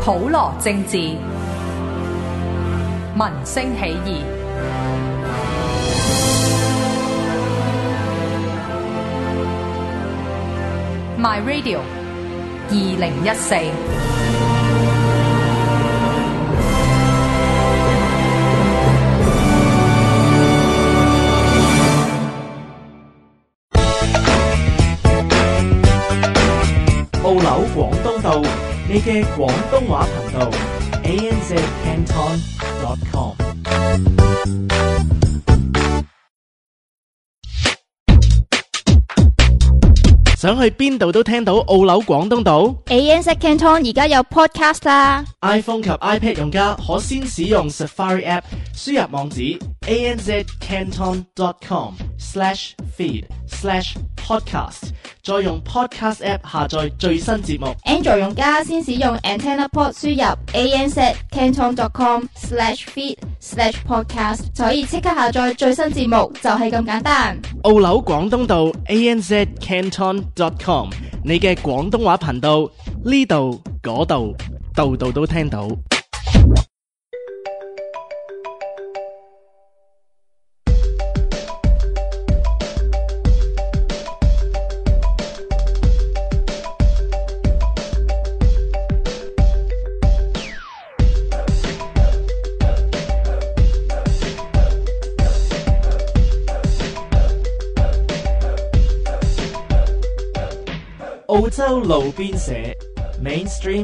普羅政治，民聲起義。My Radio 2014。 澳紐廣東道，你嘅廣東話頻道 ANZCanton.com。 想去邊度都聽到澳紐廣東道。 ANZ Canton 而家有 podcast 啦。 iPhone 及 iPad 用家可先使用 Safari App 輸入網址 ANZCanton.com/feed/podcast， 再用 Podcast App 下載最新節目。 Android 用家先使用 Antenna Port 輸入 ANZCanton.com/feed/podcast 就可以即刻下載最新節目，就係咁簡單。 澳紐廣東道 ANZCanton.com， 你嘅廣東話頻道，呢度嗰度度度都聽到。澳洲路邊社 Mainstream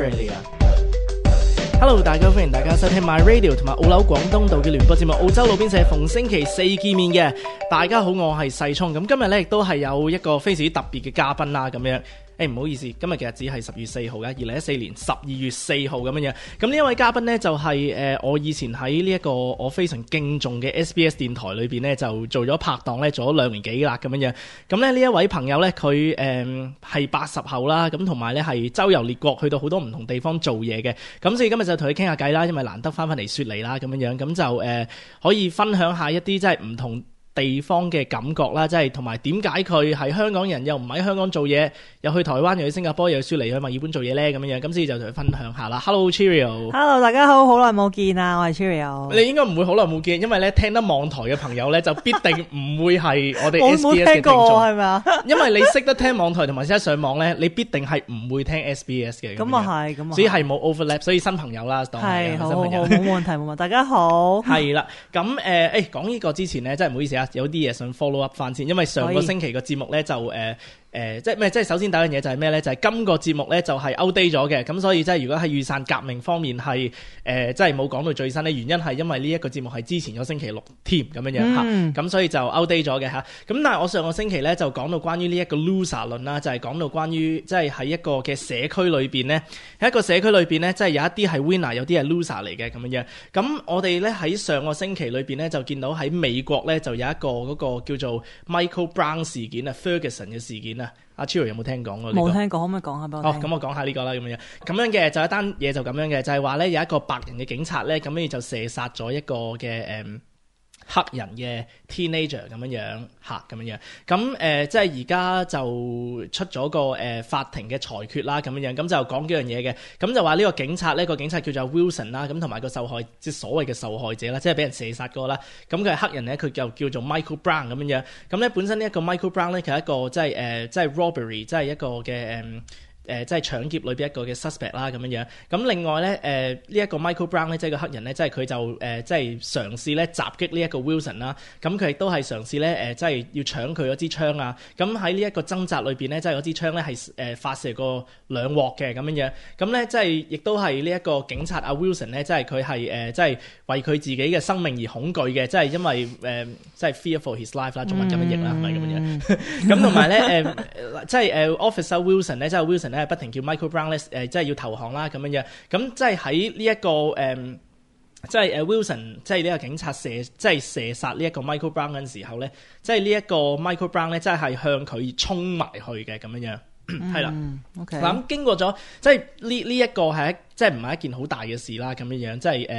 Australia。Hello， 大家歡迎大家收聽 My Radio 同埋澳紐廣東道嘅聯播節目澳洲路邊社，逢星期四見面嘅。大家好，我係細聰。咁今日咧亦都係有一個非常之特別嘅嘉賓啦，咁樣。唔好意思，今日嘅日子係10月4號嘅，2014年12月4號咁樣。咁呢一位嘉賓呢，就係我以前喺呢一個我非常敬重嘅 SBS 電台裏邊呢，就做咗拍檔呢，做咗2年幾啦咁樣。咁咧呢一位朋友呢，佢係80後啦，咁同埋呢係周遊列國，去到好多唔同地方做嘢嘅。咁所以今日就同佢傾下偈啦，因為難得翻嚟雪梨啦咁樣，咁就可以分享下一啲即係唔同地方嘅感覺啦，即係同埋點解佢係香港人又唔喺香港做嘢，又去台灣又去新加坡又去雪梨去墨爾本做嘢呢？咁樣，咁所以就同佢分享下啦。Hello Cheerio，Hello 大家好，好耐冇見啊，我係 Cheerio。 你應該唔會好耐冇見，因為咧聽得網台嘅朋友咧就必定唔會係我哋 SBS 嘅聽眾， 係咪啊？ 因為你識得聽網台同埋識得上網咧，你必定係唔會聽 SBS 嘅。 咁啊係，咁啊， 所以係冇 overlap， 所以新朋友啦，當係新朋友， 冇問題冇問題。大家好， 係啦，咁講呢個之前咧，真係唔好意思啊，有啲嘢想follow up 翻先，因為上個星期個節目咧就即係首先第一樣嘢就係咩咧？就係今個節目咧就係 outdate 咗嘅，咁所以即係如果喺雨傘革命方面係即係冇講到最新咧，原因係因為呢一個節目係之前咗星期六添咁樣嚇，咁所以就 outdate 咗嘅嚇。咁但係我上個星期咧就講到關於呢一個 loser 論啦，就係講到關於即係喺一個嘅社區裏邊咧，喺一個社區裏邊咧，即係有一啲係 winner， 有啲係 loser 嚟嘅咁樣。咁我哋咧喺上個星期裏邊咧就見到喺美國咧就有一個嗰個叫做 Michael Brown 事件啊 ，Ferguson 嘅事件啊。阿 Cheerio 有冇聽講過？ 冇聽過，可唔可以講下俾我聽？ 咁我講下呢個啦，咁樣嘅就一單嘢就咁樣嘅，就係話咧有一個白人嘅警察咧，咁樣就射殺咗一個嘅黑人嘅 teenager 咁樣嚇咁樣，咁即係而家就出咗個法庭嘅裁決啦咁樣，咁就講幾樣嘢嘅，咁就話呢個警察呢個警察叫做 Wilson 啦，咁同埋個受害即係所謂嘅受害者啦，即係俾人射殺嗰個啦，咁佢係黑人咧，佢就叫做 Michael Brown 咁樣，咁咧本身呢一個 Michael Brown 咧，佢係一個即係 robbery， 即係一個嘅即係搶劫裏邊一個嘅 suspect 啦咁樣，咁另外咧呢一個 Michael Brown 咧，即係個黑人咧，即係佢就即係嘗試咧襲擊呢一個 Wilson 啦，咁佢亦都係嘗試咧即係要搶佢嗰支槍啊，咁喺呢一個掙扎裏邊咧，即係嗰支槍咧係發射過2鑊嘅咁樣，咁咧即係亦都係呢一個警察阿 Wilson 咧，即係佢係即係為佢自己嘅生命而恐懼嘅，即係因為即係 fear for his life 啦，中文咁樣譯啦，係咪咁樣？咁同埋咧即係Officer Wilson 咧，即係 Wilson 咧。不停叫 Michael Brown 咧，即係要投降啦咁樣，咁即係喺呢一個即係Wilson，即係呢個警察即係射殺呢一個 Michael Brown 嗰陣時候咧，即係呢一個 Michael Brown 咧，即係向佢衝埋去嘅咁樣，係啦。 OK， 咁經過咗，即係呢一個係即係唔係一件好大嘅事啦咁樣，即係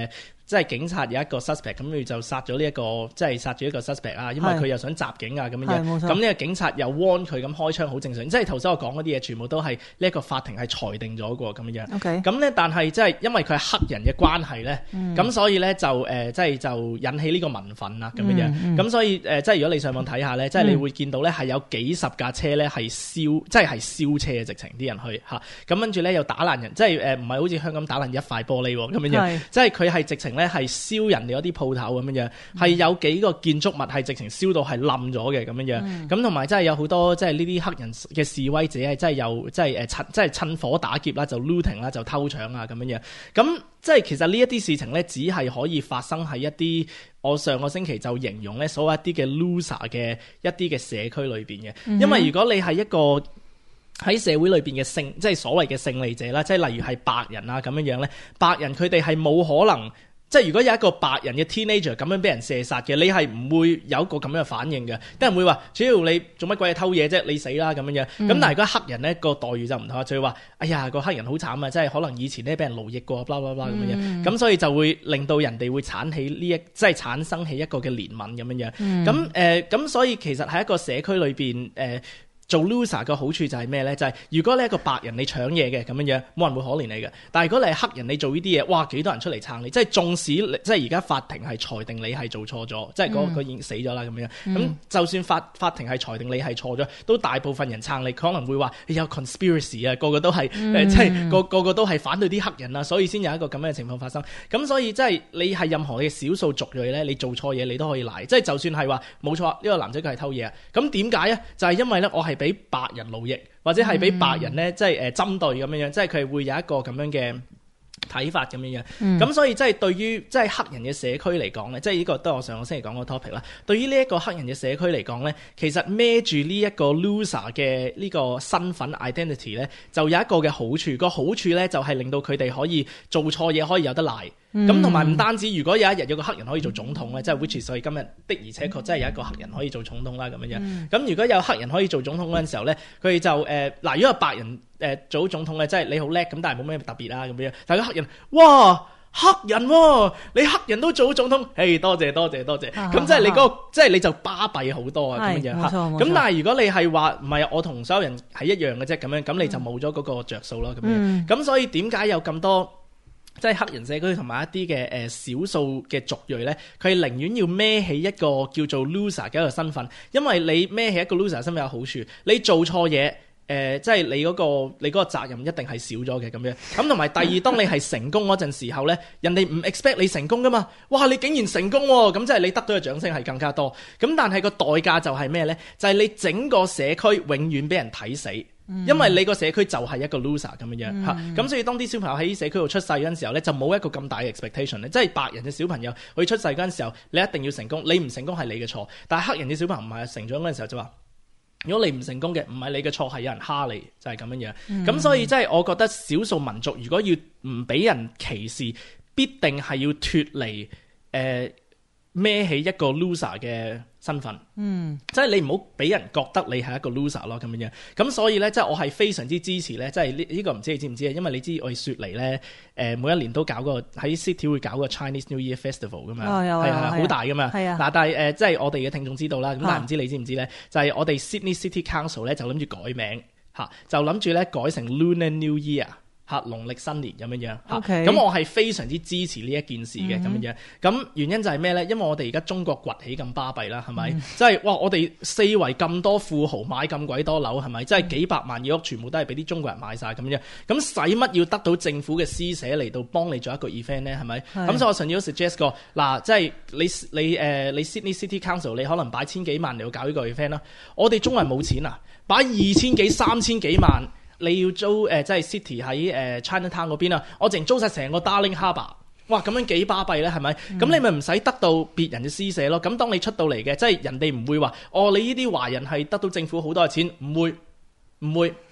即係警察有一個 suspect， 咁佢就殺咗呢一個，即係殺咗一個 suspect 啊，因為佢又想襲警啊咁樣。咁呢個警察又 warn 佢咁開槍，好正常。即係頭先我講嗰啲嘢，全部都係呢一個法庭係裁定咗嘅咁樣。 OK。 咁咧，但係即係因為佢係黑人嘅關係咧，咁所以咧就即係就引起呢個民憤啦咁樣。咁所以即係如果你上網睇下咧，即係你會見到咧係有幾十架車咧係燒，即係燒車嘅直情啲人去嚇。咁跟住咧又打爛人，即係唔係好似香港打爛一塊玻璃咁樣。即係佢係直情咧係燒人哋嗰啲鋪頭咁樣，係有幾個建築物係直情燒到係冧咗嘅咁樣。咁同埋真係有好多即係呢啲黑人嘅示威者係真係有即係趁火打劫啦，就 looting 啦，就偷搶啊咁樣。咁即係其實呢一啲事情咧，只係可以發生喺一啲我上個星期就形容咧，所謂一啲嘅 loser 嘅一啲嘅社區裏邊嘅。因為如果你係一個喺社會裏邊嘅即係所謂嘅勝利者啦，即係例如係白人啊咁樣咧，白人佢哋係冇可能，即係如果有一個白人嘅 teenager 咁樣俾人射殺嘅，你係唔會有一個咁樣嘅反應嘅，啲人會話主要你做乜鬼嘢偷嘢啫，你死啦咁樣。咁但係如果黑人咧個待遇就唔同，就會話哎呀個黑人好慘啊，即係可能以前咧俾人奴役過，blah blah blah咁樣。咁所以就會令到人哋會即係產生起一個嘅憐憫咁樣。咁所以其實喺一個社區裏邊做 loser 嘅好處就係咩咧？就係如果你係一個白人，你搶嘢嘅咁樣，冇人會可憐你嘅。但係如果你係黑人，你做呢啲嘢，哇幾多人出嚟撐你？即係縱使即係而家法庭係裁定你係做錯咗，即係嗰個已經死咗啦咁樣。咁就算法庭係裁定你係錯咗，都大部分人撐你，可能會話有 conspiracy 啊，個個都係即係個個都係反對啲黑人啊，所以先有一個咁樣嘅情況發生。咁所以即係你係任何嘅少數族裔咧，你做錯嘢你都可以賴。即係就算係話冇錯，呢個男仔佢係偷嘢啊，咁點解啊？就係因為咧我係俾白人奴役，或者係俾白人咧，即係針對咁樣樣，即係佢會有一個咁樣嘅睇法咁樣樣。咁所以即係對於即係黑人嘅社區嚟講咧，即係呢個都係我上個星期講個 topic 啦。對於呢一個黑人嘅社區嚟講咧，其實孭住呢一個 loser 嘅呢個身份 identity 咧，就有一個嘅好處。個好處咧就係令到佢哋可以做錯嘢可以有得賴。咁同埋唔單止，如果有一日有個黑人可以做總統咧，即係 which is 所以今日的而且確真係有一個黑人可以做總統啦咁樣樣。咁如果有黑人可以做總統嗰陣時候咧，佢哋就嗱，如果係白人做總統咧，即係你好叻咁，但係冇咩特別啦咁樣。但係個黑人，哇黑人喎，你黑人都做總統，嘿多謝。咁即係你嗰個即係你就巴閉好多啊咁樣樣。咁但係如果你係話唔係我同所有人係一樣嘅啫咁樣，咁你就冇咗嗰個着數咯咁樣。咁所以點解有咁多？即係黑人社區同埋一啲嘅少數嘅族裔咧，佢係寧願要孭起一個叫做 loser 嘅一個身份，因為你孭起一個 loser 身份有好處，你做錯嘢即係你嗰個責任一定係少咗嘅咁樣。咁同埋第二，當你係成功嗰陣時候咧，人哋唔 expect 你成功噶嘛，哇你竟然成功喎，咁即係你得到嘅掌聲係更加多。咁但係個代價就係咩咧？就係你整個社區永遠俾人睇死。因為你個社區就係一個 loser 咁樣樣嚇，咁所以當啲小朋友喺社區度出世嗰陣時候咧，就冇一個咁大嘅 expectation 咧，即係白人嘅小朋友佢出世嗰陣時候，你一定要成功，你唔成功係你嘅錯。但係黑人嘅小朋友唔係，成長嗰陣時候就話，如果你唔成功嘅，唔係你嘅錯，係有人蝦你，就係咁樣樣。咁所以即係我覺得少數民族如果要唔俾人歧視，必定係要脫離孭起一個 loser 嘅身份，即係你唔好俾人覺得你係一個 loser 咯咁樣樣。咁所以咧，即係我係非常之支持咧，即係呢個唔知你知唔知啊？因為你知我哋雪梨咧，每一年都搞個喺 City 會搞個 Chinese New Year Festival 噶嘛，係好大噶嘛。嗱，但係即係我哋嘅聽眾知道啦，咁但係唔知你知唔知咧？就係我哋 Sydney City Council 咧就諗住改名嚇，就諗住咧改成 Lunar New Year。農曆新年咁樣樣嚇，咁我係非常之支持呢一件事嘅咁樣樣。咁原因就係咩咧？因為我哋而家中國崛起咁巴閉啦，係咪？即係哇！我哋四圍咁多富豪買咁鬼多樓，係咪？即係幾百萬嘅屋，全部都係俾啲中國人買晒咁樣。咁使乜要得到政府嘅施捨嚟到幫你做一個 event 咧？係咪？咁所以我上次都 suggest 過嗱，即係你 Sydney City Council 你可能擺千幾萬嚟到搞呢個 event 啦。我哋中國人冇錢啊，擺2000幾3000幾萬。你要租即係 City 喺Chinatown 嗰邊啊，我淨租晒成個 Darling Harbour， 哇咁樣幾巴閉咧，係咪？咁你咪唔使得到別人嘅施捨咯。咁當你出到嚟嘅，即係人哋唔會話，哦你呢啲華人係得到政府好多嘅錢，唔會。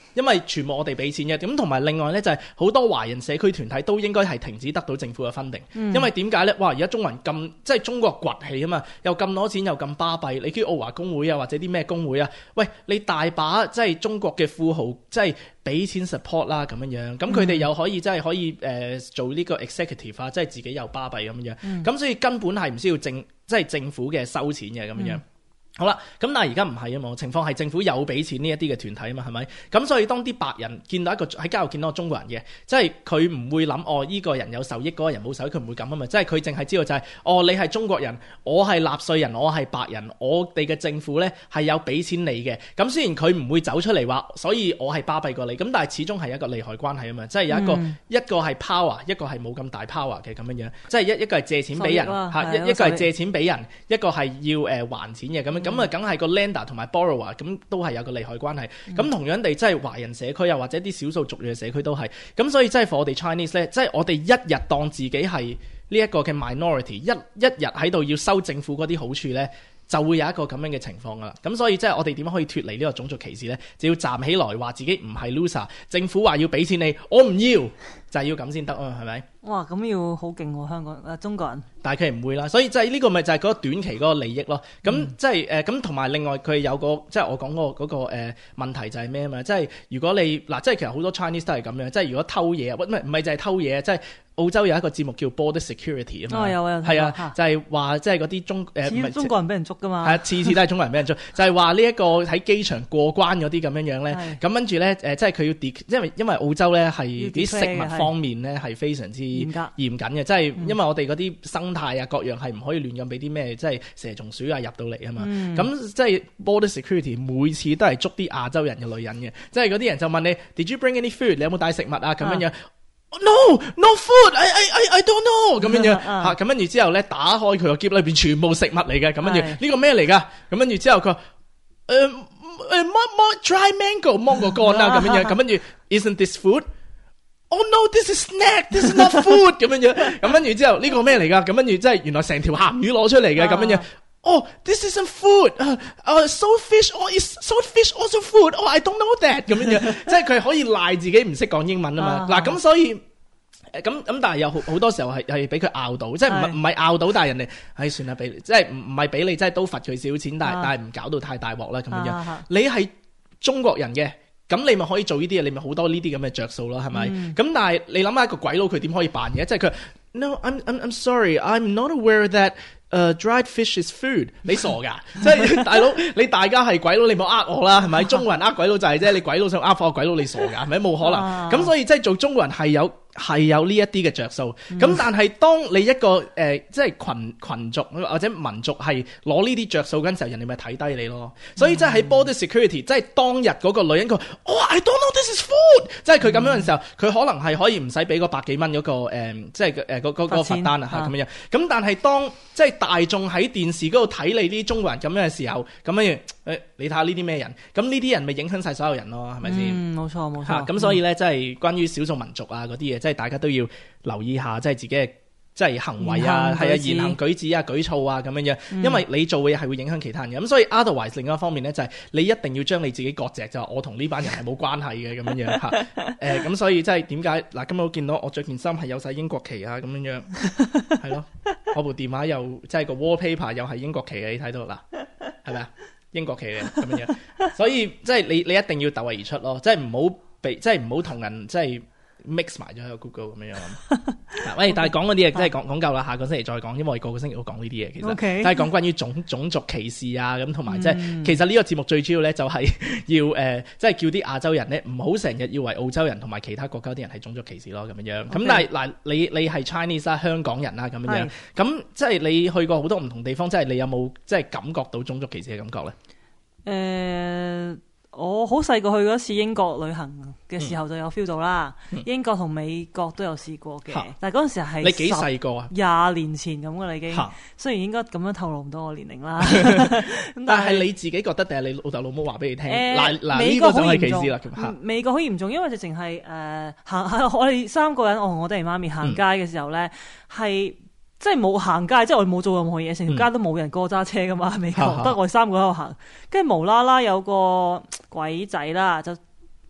因為全部我哋俾錢嘅，咁同埋另外咧就係好多華人社區團體都應該係停止得到政府嘅funding，因為點解咧？哇！而家中國人咁即係中國崛起啊嘛，又咁攞錢又咁巴閉，你叫澳華工會啊或者啲咩工會啊，喂，你大把即係中國嘅富豪即係俾錢 support 啦咁樣，咁佢哋又可以即係可以做呢個 executive 啊，即係自己又巴閉咁樣，咁所以根本係唔需要即係政府嘅收錢嘅咁樣。好啦，咁但係而家唔係啊嘛，情況係政府有俾錢呢一啲嘅團體啊嘛，係咪？咁所以當啲白人見到喺街度見到個中國人嘅，即係佢唔會諗依個人有受益，嗰個人冇受益，佢唔會咁啊嘛，即係佢淨係知道就係你係中國人，我係納稅人，我係白人，我哋嘅政府咧係有俾錢你嘅。咁雖然佢唔會走出嚟話，所以我係巴閉過你，咁但係始終係一個利害關係啊嘛，即係有一個係 power， 一個係冇咁大 power 嘅咁樣，即係一個係借錢俾人嚇，一個係借錢俾人，一個係要還錢嘅咁樣。咁啊，梗係個 lender 同埋 borrower 咁都係有個利害關係。咁同樣地，即係華人社區啊，或者啲少數族裔嘅社區都係。咁所以即係 for 我哋 Chinese 咧，即係我哋一日當自己係呢一個嘅 minority， 一日喺度要收政府嗰啲好處咧，就會有一個咁樣嘅情況噶啦。咁所以即係我哋點樣可以脫離呢個種族歧視咧？就要站起來話自己唔係 loser。政府話要俾錢你，我唔要，就係要咁先得啊，係咪？ 哇，咁要好勁喎，香港中國人。 但係佢唔會啦，所以即係呢個咪就係嗰個短期嗰個利益咯。咁即係咁同埋另外佢有個即係我講嗰個問題就係咩啊嘛？即係如果你嗱，即係其實好多 Chinese 都係咁樣，即係如果偷嘢唔係就係偷嘢，即係澳洲有一個節目叫 Border Security 啊嘛。有係啊，就係話即係嗰啲中國人俾人捉噶嘛。係啊，次都係中國人俾人捉，就係話呢一個喺機場過關嗰啲咁樣咧。咁跟住咧即係佢要因為澳洲咧係啲食物方面咧係非常之嚴謹嘅，即係因為我哋嗰啲生態啊各樣係唔可以亂咁俾啲咩即係蛇蟲鼠啊入到嚟啊嘛。咁即係 Border Security 每次都係捉啲亞洲人嘅女人嘅，即係嗰啲人就問你 Did you bring any food？ 你有冇帶食物啊？咁樣。No food. I don't know 咁樣嚇，咁跟住之後咧打開佢個篋裏邊全部食物嚟嘅，咁跟住呢個咩嚟㗎？咁跟住之後佢話dry mango 芒果乾啦咁樣，咁跟住 Isn't this food？Oh no, this is snack. This is not food 咁樣，咁跟住之後呢個咩嚟㗎？咁跟住即係原來成條鹹魚攞出嚟嘅，咁樣。Oh, this isn't food. Salt fish also food. Oh, I don't know that 咁樣，即係佢可以賴自己唔識講英文啊嘛。嗱咁所以咁但係有好多時候係俾佢拗到，即係唔係拗到，但係人哋算啦俾你，即係唔係俾你，即係都罰佢少錢，但係唔搞到太大鑊啦咁樣。你係中國人嘅，咁你咪可以做呢啲嘢，你咪好多呢啲咁嘅着數咯，係咪？咁但係你諗下一個鬼佬佢點可以扮嘅？即係佢 No, I'm sorry, I'm not aware that dried fish is food。你傻㗎？即係大佬，你大家係鬼佬，你冇呃我啦，係咪？中國人呃鬼佬就係啫，你鬼佬想呃翻個鬼佬，你傻㗎？係咪？冇可能。咁所以即係做中國人係有呢一啲嘅着數，咁但係當你一個即係群族或者民族係攞呢啲着數嗰陣時候，人哋咪睇低你咯。所以即係喺 Border Security，即係當日嗰個女人佢I don't know this is food， 即係佢咁樣嘅時候，佢可能係可以唔使俾個100幾蚊嗰個即係嗰個罰單啊咁樣。咁但係當即係大眾喺電視嗰度睇你啲中國人咁樣嘅時候，咁樣你睇下呢啲咩人？咁呢啲人咪影響晒所有人咯，係咪先？ 冇錯。 咁所以咧，即係關於少數民族啊嗰啲嘢，即係大家都要留意下，即係自己嘅即係行為啊，係啊，言行舉止啊、舉措啊咁樣，因為你做嘅嘢係會影響其他人嘅。咁所以 otherwise 另一方面咧，就係你一定要將你自己割席，就我同呢班人係冇關係嘅咁樣嚇。咁所以即係點解嗱？今日我見到我着件衫係有晒英國旗啊咁樣，係咯。我部電話又即係個 wallpaper 又係英國旗嘅，你睇到嗱，係咪啊？英國旗嘅咁樣，所以即係你一定要突圍而出咯，即係唔好即係唔好同人即係 mix 埋咗喺個 Google 咁樣。喂，但係講嗰啲嘢真係講夠啦，下個星期再講，因為我哋個星期都講呢啲嘢，其實都係講關於種族歧視啊，咁同埋即係其實呢個節目最主要咧就係要即係叫啲亞洲人咧唔好成日以為澳洲人同埋其他國家啲人係種族歧視咯咁樣。咁但係嗱，你係 Chinese 啦，香港人啦咁樣，咁即係你去過好多唔同地方，即係你有冇即係感覺到種族歧視嘅感覺咧？ 我好細個去嗰次英國旅行嘅時候就有 feel 到啦。英國同美國都有試過嘅，但係嗰陣時係你幾細個啊 ？20年前咁噶啦已經。雖然應該咁樣透露唔到我年齡啦， 但係你自己覺得定係你老豆老母話俾你聽？嗱美國好嚴重， 呢個就係歧視啦。 美國好嚴重，因為直情係行我哋3個人，我同我爹哋媽咪行街嘅時候咧係。即係冇行街，即係我哋冇做任何嘢，成條街都冇人過揸車噶嘛，美國得我哋3個喺度行，跟住無啦啦有個鬼仔啦，就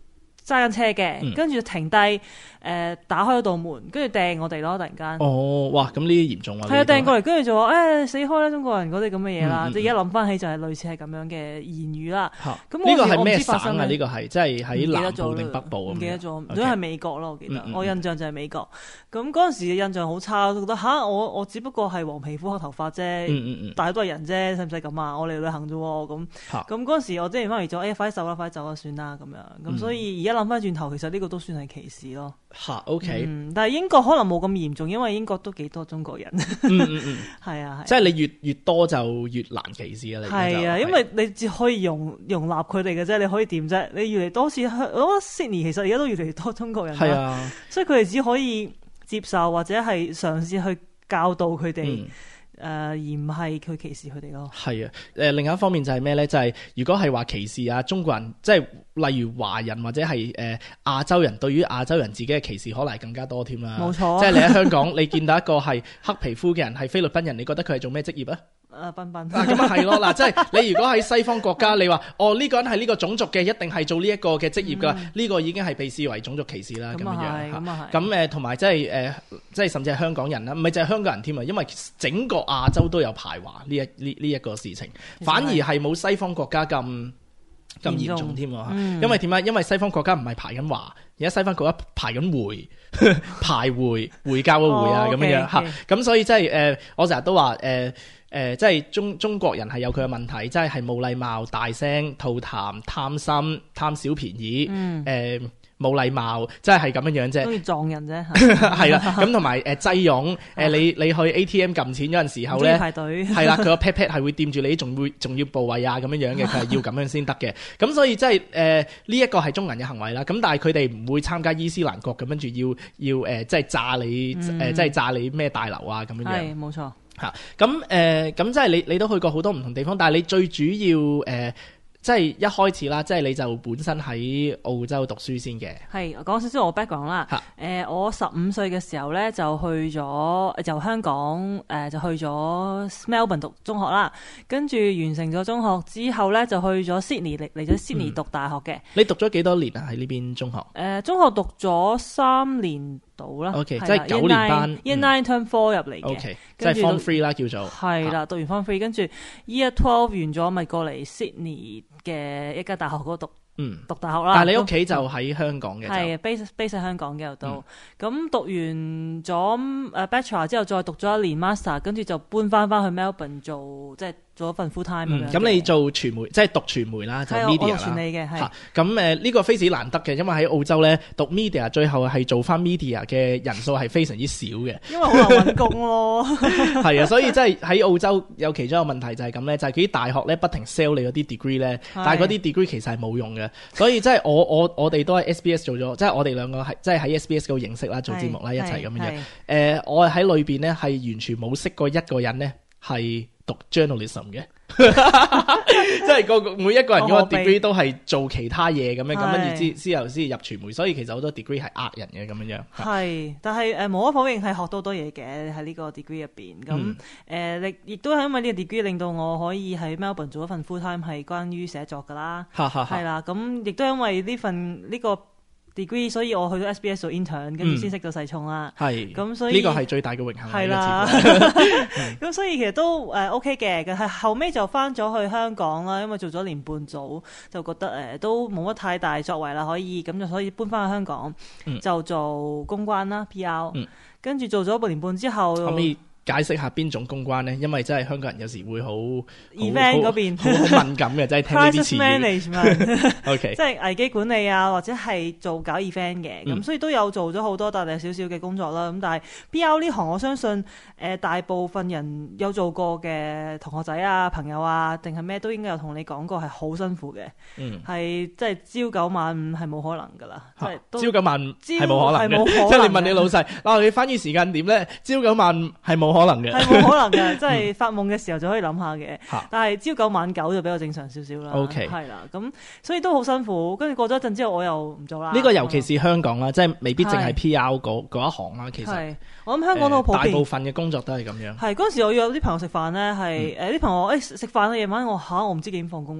揸緊車嘅，跟住停低打開咗道門，跟住掟我哋咯，突然間。 哦，哇！咁呢啲嚴重啊。 係啊，掟過嚟，跟住就話死開啦，中國人嗰啲咁嘅嘢啦。即係而家諗翻起就係類似係咁樣嘅言語啦。咁呢個係咩省省啊？呢個係即係喺南部定北部咁樣？ 唔記得咗，唔知係美國咯，我記得。我印象就係美國。咁嗰陣時嘅印象好差，我覺得我只不過係黃皮膚黑頭髮啫，大家都係人啫，使唔使咁啊？我嚟旅行啫喎，咁嗰陣時我之前翻嚟咗，快啲走啦，快啲走啦，算啦咁樣。咁所以而家諗翻轉頭，其實呢個都算係歧視咯。 OK。 但係英國可能冇咁嚴重，因為英國都幾多中國人。係啊， 即係你越多就越難歧視啊！ 係啊，因為你只可以容納佢哋嘅啫，你可以點啫？你越嚟多次，我覺得 Sydney 其實而家都越嚟越多中國人。係啊，所以佢哋只可以接受或者係嘗試去教導佢哋。而唔係佢歧視佢哋咯。係啊， 另一方面就係咩咧？就係如果係話歧視啊，中國人即係例如華人或者係亞洲人，對於亞洲人自己嘅歧視可能係更加多添啦。 冇錯。 即係你喺香港，你見到一個係黑皮膚嘅人係菲律賓人，你覺得佢係做咩職業啊？ 賓賓。 咁啊係咯，嗱，即係你如果喺西方國家，你話呢個人係呢個種族嘅，一定係做呢一個嘅職業㗎，呢個已經係被視為種族歧視啦。咁樣咁同埋即係甚至係香港人啦，唔係就係香港人添啊，因為整個亞洲都有排華呢一個事情，反而係冇西方國家咁嚴重添喎。因為點解？因為西方國家唔係排緊華，而家西方國家排緊回排回教嘅回啊咁樣嚇。咁所以即係我成日都話即係中國人係有佢嘅問題，即係冇禮貌、大聲、吐痰、貪心、貪小便宜，冇禮貌，即係咁樣樣啫。中意撞人啫， 係啦。咁同埋擠擁，你去 ATM 撳錢嗰陣時候咧， 排隊係啦，佢個 pat pat 係會掂住你重要部位啊咁樣樣嘅，佢係要咁樣先得嘅。咁所以即係呢一個係中人嘅行為啦。咁但係佢哋唔會參加伊斯蘭國咁，跟住要即係炸你，即係炸你咩大樓啊咁樣樣。 係冇錯。 咁即係你都去過好多唔同地方，但係你最主要即係一開始啦，即係你就本身喺澳洲讀書先嘅。係講少少我 background 啦。我15歲嘅時候咧就由香港就去咗 Melbourne 讀中學啦，跟住完成咗中學之後咧就去咗 Sydney 嚟咗 Sydney 讀大學嘅。 你讀咗幾多年啊？喺呢邊中學？ 中學讀咗3年到啦。 OK， 即係9年班。 Year 9 Term 4入嚟嘅。 OK， 即係 Form 3啦叫做。 係啦，讀完 Form 3，跟住 Year 12完咗，咪過嚟 Sydney 嘅一間大學嗰度讀大學啦。 但係你屋企就喺香港嘅。 係 base 喺香港嘅度。咁讀完咗Bachelor 之後，再讀咗1年 Master， 跟住就搬翻去 Melbourne 做一份 full time 咁樣。咁你做傳媒，即係讀傳媒啦，就 media 啦。係我讀傳理嘅，係。咁呢個非常難得嘅，因為喺澳洲咧讀 media 最後係做翻 media 嘅人數係非常之少嘅。因為好難揾工咯。係啊，所以即係喺澳洲有其中一個問題就係咁咧，就係佢啲大學咧不停 sell 你嗰啲 degree 咧，但係嗰啲 degree 其實係冇用嘅。所以即係我哋都喺 SBS 做咗，即係我哋兩個係即係喺 SBS 嗰度認識啦，做節目啦，一齊咁樣。我喺裏邊咧係完全冇識過一個人咧係讀 journalism 嘅，即係每一個人嗰個 degree 都係做其他嘢咁樣，咁跟住之後先入傳媒，所以其實好多 degree 係呃人嘅咁樣。 係，但係無可否認係學到多嘢嘅喺呢個 degree 入邊。咁亦都係因為呢個 degree 令到我可以喺 Melbourne 做一份 full time 係關於寫作㗎啦。係啦，咁亦都因為呢個degree， 所以我去到 SBS 做 intern， 跟住先識到細聰啦。係，咁所以呢個係最大嘅榮幸。係啦，咁所以其實都OK 嘅，係後尾就翻咗去香港啦，因為做咗1年半組，就覺得都冇乜太大作為啦，咁就所以搬翻去香港，就做公關啦 PR，跟住做咗1年半之後。解釋下邊種公關咧，因為真係香港人有時會好 event 嗰邊好敏感嘅，真係聽呢啲詞語。management OK， 即係危機管理啊，或者係搞 event 嘅，咁所以都有做咗好多大大小小嘅工作啦。咁但係 PR 呢行，我相信大部分人有做過嘅同學仔啊、朋友啊，定係咩都應該有同你講過係好辛苦嘅。係即係朝9晚5係冇可能㗎啦。朝9晚5係冇可能嘅，即係你問你老細，你翻譯時間點咧？朝9晚5係冇可能嘅，係冇可能嘅，即係發夢嘅時候就可以諗下嘅。但係朝9晚9就比較正常少少啦。OK， 係啦，咁所以都好辛苦。跟住過咗一陣之後，我又唔做啦。呢個尤其是香港啦，即係未必淨係 PR 嗰一行啦。其實我諗香港都好普遍，大部分嘅工作都係咁樣。係嗰陣時我約啲朋友食飯咧，係啲朋友食飯啦，夜晚我唔知幾點放工喎。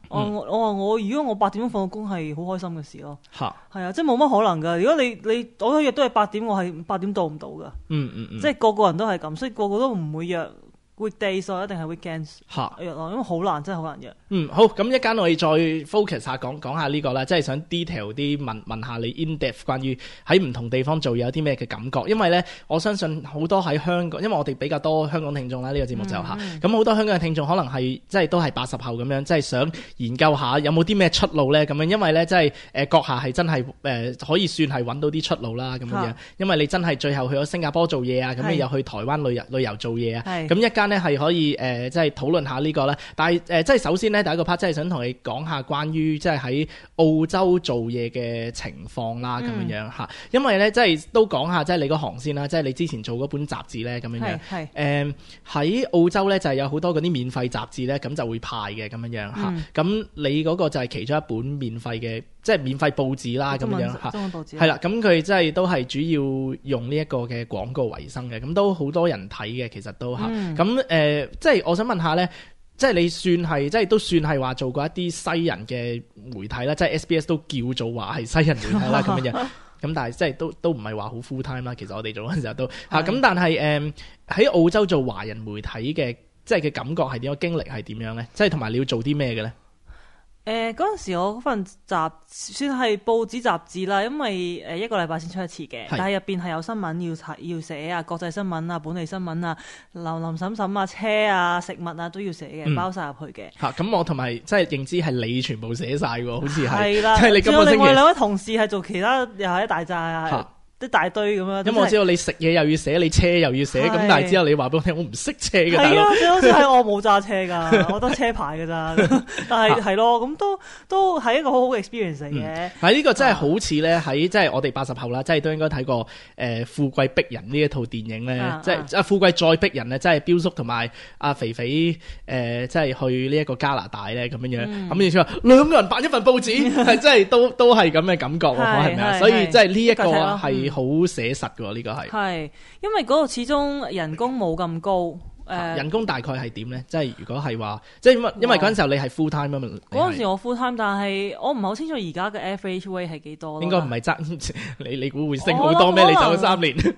我話如果我8點鐘放工係好開心嘅事咯。 係啊，即係冇乜可能㗎。如果你我約都係8點，我係8點到唔到㗎。即係個個人都係咁，所以個個都唔會約 weekdays 一定係 weekends 約咯，因為好難，真係好難約。 好，咁一間我哋再 focus 下講下呢個啦，即係想 detail 啲問下你 in depth 關於喺唔同地方做嘢有啲咩嘅感覺，因為咧我相信好多喺香港，因為我哋比較多香港聽眾啦，呢個節目就咁好多香港嘅聽眾可能係即係都係80後咁樣，即係想研究下有冇啲咩出路咧咁樣，因為咧即係閣下係真係可以算係揾到啲出路啦咁樣，因為你真係最後去咗新加坡做嘢啊，咁你又去台灣旅遊做嘢啊，咁一間咧係可以即係討論下呢個啦，但係即係首先咧第一個 part 即係想同你講下關於即係喺澳洲做嘢嘅情況啦咁樣嚇，因為咧即係都講下即係你嗰行先啦，即係你之前做嗰本雜誌咧咁樣喺澳洲咧就係有好多嗰啲免費雜誌咧咁就會派嘅咁樣嚇，咁你嗰個就係其中一本免費嘅即係免費報紙啦咁樣嚇，中文報紙係啦，咁佢即係都係主要用呢一個嘅廣告為生嘅，咁都好多人睇嘅其實都嚇，咁即係我想問下咧。即係你算係，即係都算係話做過一啲西人嘅媒體啦，即係 SBS 都叫做話係西人媒體啦咁樣。咁但係即係都唔係話好 full time 啦。其實我哋做嗰陣時候都嚇咁，但係喺澳洲做華人媒體嘅，即係嘅感覺係點樣？經歷係點樣咧？即係同埋你要做啲咩嘅咧？ 嗰陣時我嗰份算係報紙雜誌啦，因為一個禮拜先出一次嘅，但係入邊係有新聞要寫啊，國際新聞啊、本地新聞啊、林沈沈啊、車啊、食物啊都要寫嘅，包晒入去嘅。咁我同埋即係認知係你全部寫晒喎，好似係。係啦， 即係你今個星期。另外 2位同事係做其他，又係一大扎啊。一大堆咁樣， 因為我知道你食嘢又要寫，你車又要寫，咁但係之後你話俾我聽，我唔識車嘅大佬。係啊， 最好似係我冇揸車㗎，我得車牌㗎咋。但係係咯，咁都係一個好好嘅 experience 嚟嘅。係呢個真係好似咧喺即係我哋80後啦，即係都應該睇過富貴逼人呢一套電影咧，即係富貴再逼人咧，即係彪叔同埋阿肥肥即係去呢一個加拿大咧咁樣樣，咁然之後兩個人辦一份報紙，係真係都係咁嘅感覺喎，係咪啊？所以即係呢一個係。好寫實㗎喎，呢個係， 因為嗰度始終人工冇咁高， 人工大概係點咧？即係如果係話，即係因為嗰陣時候你係 full time 啊嘛。 嗰陣時我 full time，但係我唔係好清楚而家嘅 average wage 係幾多。 應該唔係爭，你估會升好多咩？你走咗3年。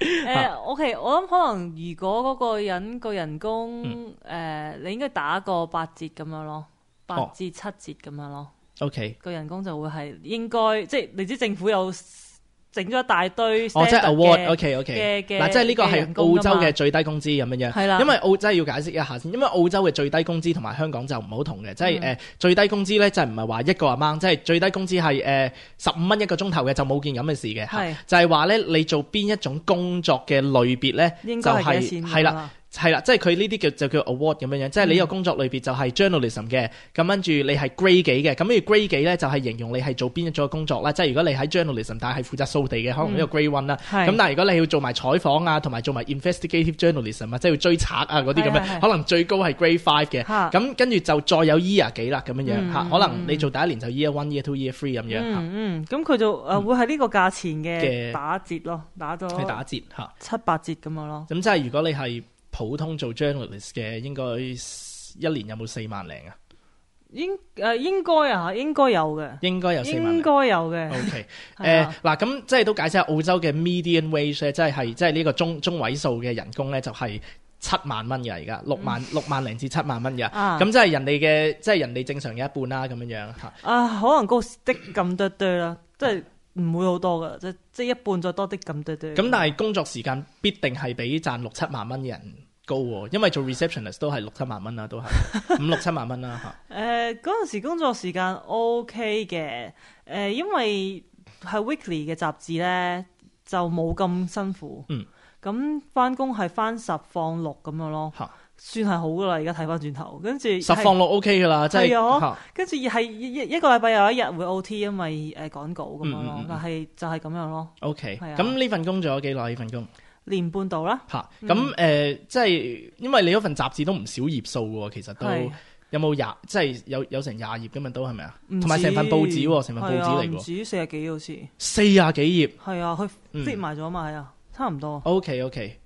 OK， 我諗可能如果嗰個人個人工你應該打個8折咁樣咯，8至7折咁樣咯。 OK， 個人工就會係應該，即係你知政府有。整咗一大堆即係 award，OK， 嗱，即係呢個係澳洲嘅最低工資咁樣樣。係啦，因為澳洲要解釋一下先，因為澳洲嘅最低工資同埋香港就唔好同嘅，即係最低工資咧，就唔係話一個amount，即係最低工資係15蚊一個鐘頭嘅，就冇件咁嘅事嘅。係就係話咧，你做邊一種工作嘅類別咧，就係啦。係啦，即係佢呢啲就叫 award 咁樣樣，即係你呢個工作類別就係 journalism 嘅，咁跟住你係 grade 幾嘅，咁跟住 grade 幾咧就係形容你係做邊一種工作啦。即係如果你喺 journalism 但係負責掃地嘅，可能呢個 grade 1啦。咁但係如果你要做埋採訪啊，同埋做埋 investigative journalism 啊，即係要追賊啊嗰啲咁樣，可能最高係 grade 5嘅。咁跟住就再有 year 幾啦咁樣樣嚇，可能你做第一年就 year 1、year 2、year 3咁樣。咁佢就會係呢個價錢嘅打折咯，打咗係打折嚇 7-8折咁樣咯。 咁即係如果你係普通做 journalist 嘅，應該一年有冇4萬零啊？ 應該啊，應該有嘅。應該有4萬。應該有嘅。OK， 嗱咁即係都解釋下澳洲嘅 median wage 咧，即係呢個中位數嘅人工咧，就係7萬蚊嘅而家6萬零至7萬蚊嘅。咁即係人哋嘅，即係人哋正常嘅一半啦，咁樣樣嚇。 可能高啲咁多啦，即係。唔會好多噶，即係一半再多啲咁多。 咁但係工作時間必定係比賺6-7萬蚊嘅人高喎，因為做 receptionist 都係6-7萬蚊啦，都係5-6-7萬蚊啦嚇。嗰陣時工作時間 OK 嘅，因為係 weekly 嘅雜誌咧，就冇咁辛苦。咁翻工係翻10放6咁樣咯。算係好噶啦，而家睇翻轉頭，跟住 10放6 OK 噶啦，即係跟住係一個禮拜有一日會 OT， 因為趕稿咁樣咯，但係就係咁樣咯。 OK，咁呢份工做咗幾耐？呢份工 1年半到啦。 咁即係因為你嗰份雜誌都唔少頁數喎，其實都有冇即係有成20頁噶嘛？都係咪啊？同埋成份報紙喎，成份報紙嚟喎。 唔止40幾好似。 40幾頁。 係啊，佢 fit 埋咗嘛，係啊。差唔多。 OK，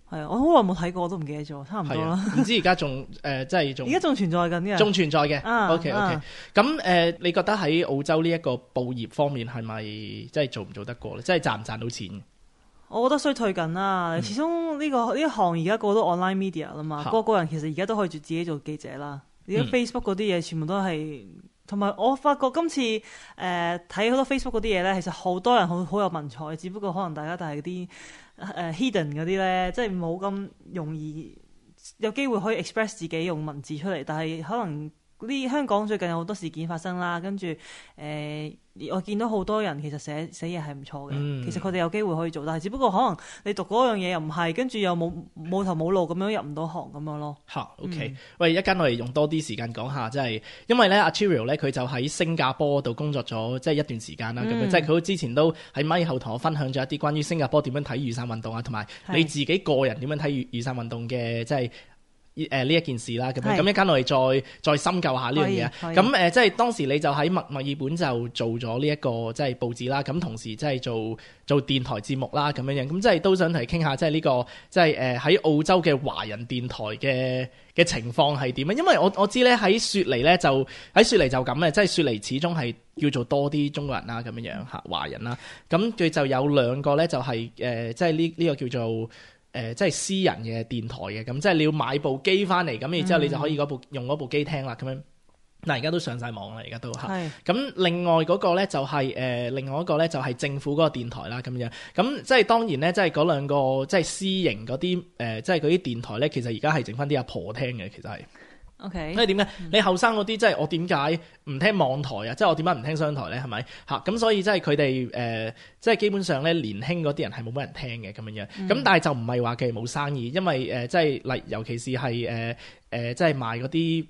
係啊，我好耐冇睇過，我都唔記得咗，差唔多啦。 唔知而家仲即係仲而家仲存在緊嘅， 仲存在嘅。OK。咁你覺得喺澳洲呢一個報業方面係咪即係做唔做得過咧？即係賺唔賺到錢？ 我覺得衰退緊啦。始終呢一行而家個個都 online media 啦嘛，個人其實而家都可以自己做記者啦。而家 Facebook 嗰啲嘢全部都係，同埋我發覺今次睇好多 Facebook 嗰啲嘢咧，其實好多人好有文采，只不過可能大家都係啲hidden 嗰啲咧，即係冇咁容易有機會可以 express 自己用文字出嚟，但係可能呢香港最近有好多事件發生啦，跟住我見到好多人其實寫嘢係唔錯嘅，其實佢哋有機會可以做，但係只不過可能你讀嗰樣嘢又唔係，跟住又冇頭冇路咁樣入唔到行咁樣咯。 OK。喂，一間我哋用多啲時間講下，即係因為咧阿 Cheerio 咧佢就喺新加坡度工作咗即係一段時間啦，咁樣即係佢之前都喺咪後同我分享咗一啲關於新加坡點樣睇雨傘運動啊，同埋你自己個人點樣睇雨傘運動嘅即係。呢一件事啦，咁一間我哋再深究下呢樣嘢。咁即係當時你就喺墨爾本就做咗呢一個即係報紙啦，咁同時即係做電台節目啦，咁樣咁即係都想同你傾下即係呢個即係喺澳洲嘅華人電台嘅情況係點啊？因為我知咧喺雪梨咧就咁嘅，即係雪梨始終係叫做多啲中國人啦，咁樣嚇華人啦。咁佢就有兩個咧就係即係呢個叫做。即係私人嘅電台嘅，咁即係你要買部機翻嚟，咁然之後你就可以用嗰部機聽啦，咁樣。嗱，而家都上晒網啦，而家都嚇。咁另外嗰個咧就係另外一個咧就係政府嗰個電台啦，咁樣。咁即係當然咧，即係嗰兩個即係私營嗰啲即係嗰啲電台咧，其實而家係剩翻啲阿婆聽嘅，其實係。 OK， 因為點解你後生嗰啲即係我點解唔聽網台啊？即係我點解唔聽商台咧？係咪嚇？咁所以即係佢哋即係基本上咧年輕嗰啲人係冇乜人聽嘅咁樣樣。咁但係就唔係話佢哋冇生意，因為即係尤其是係即係賣嗰啲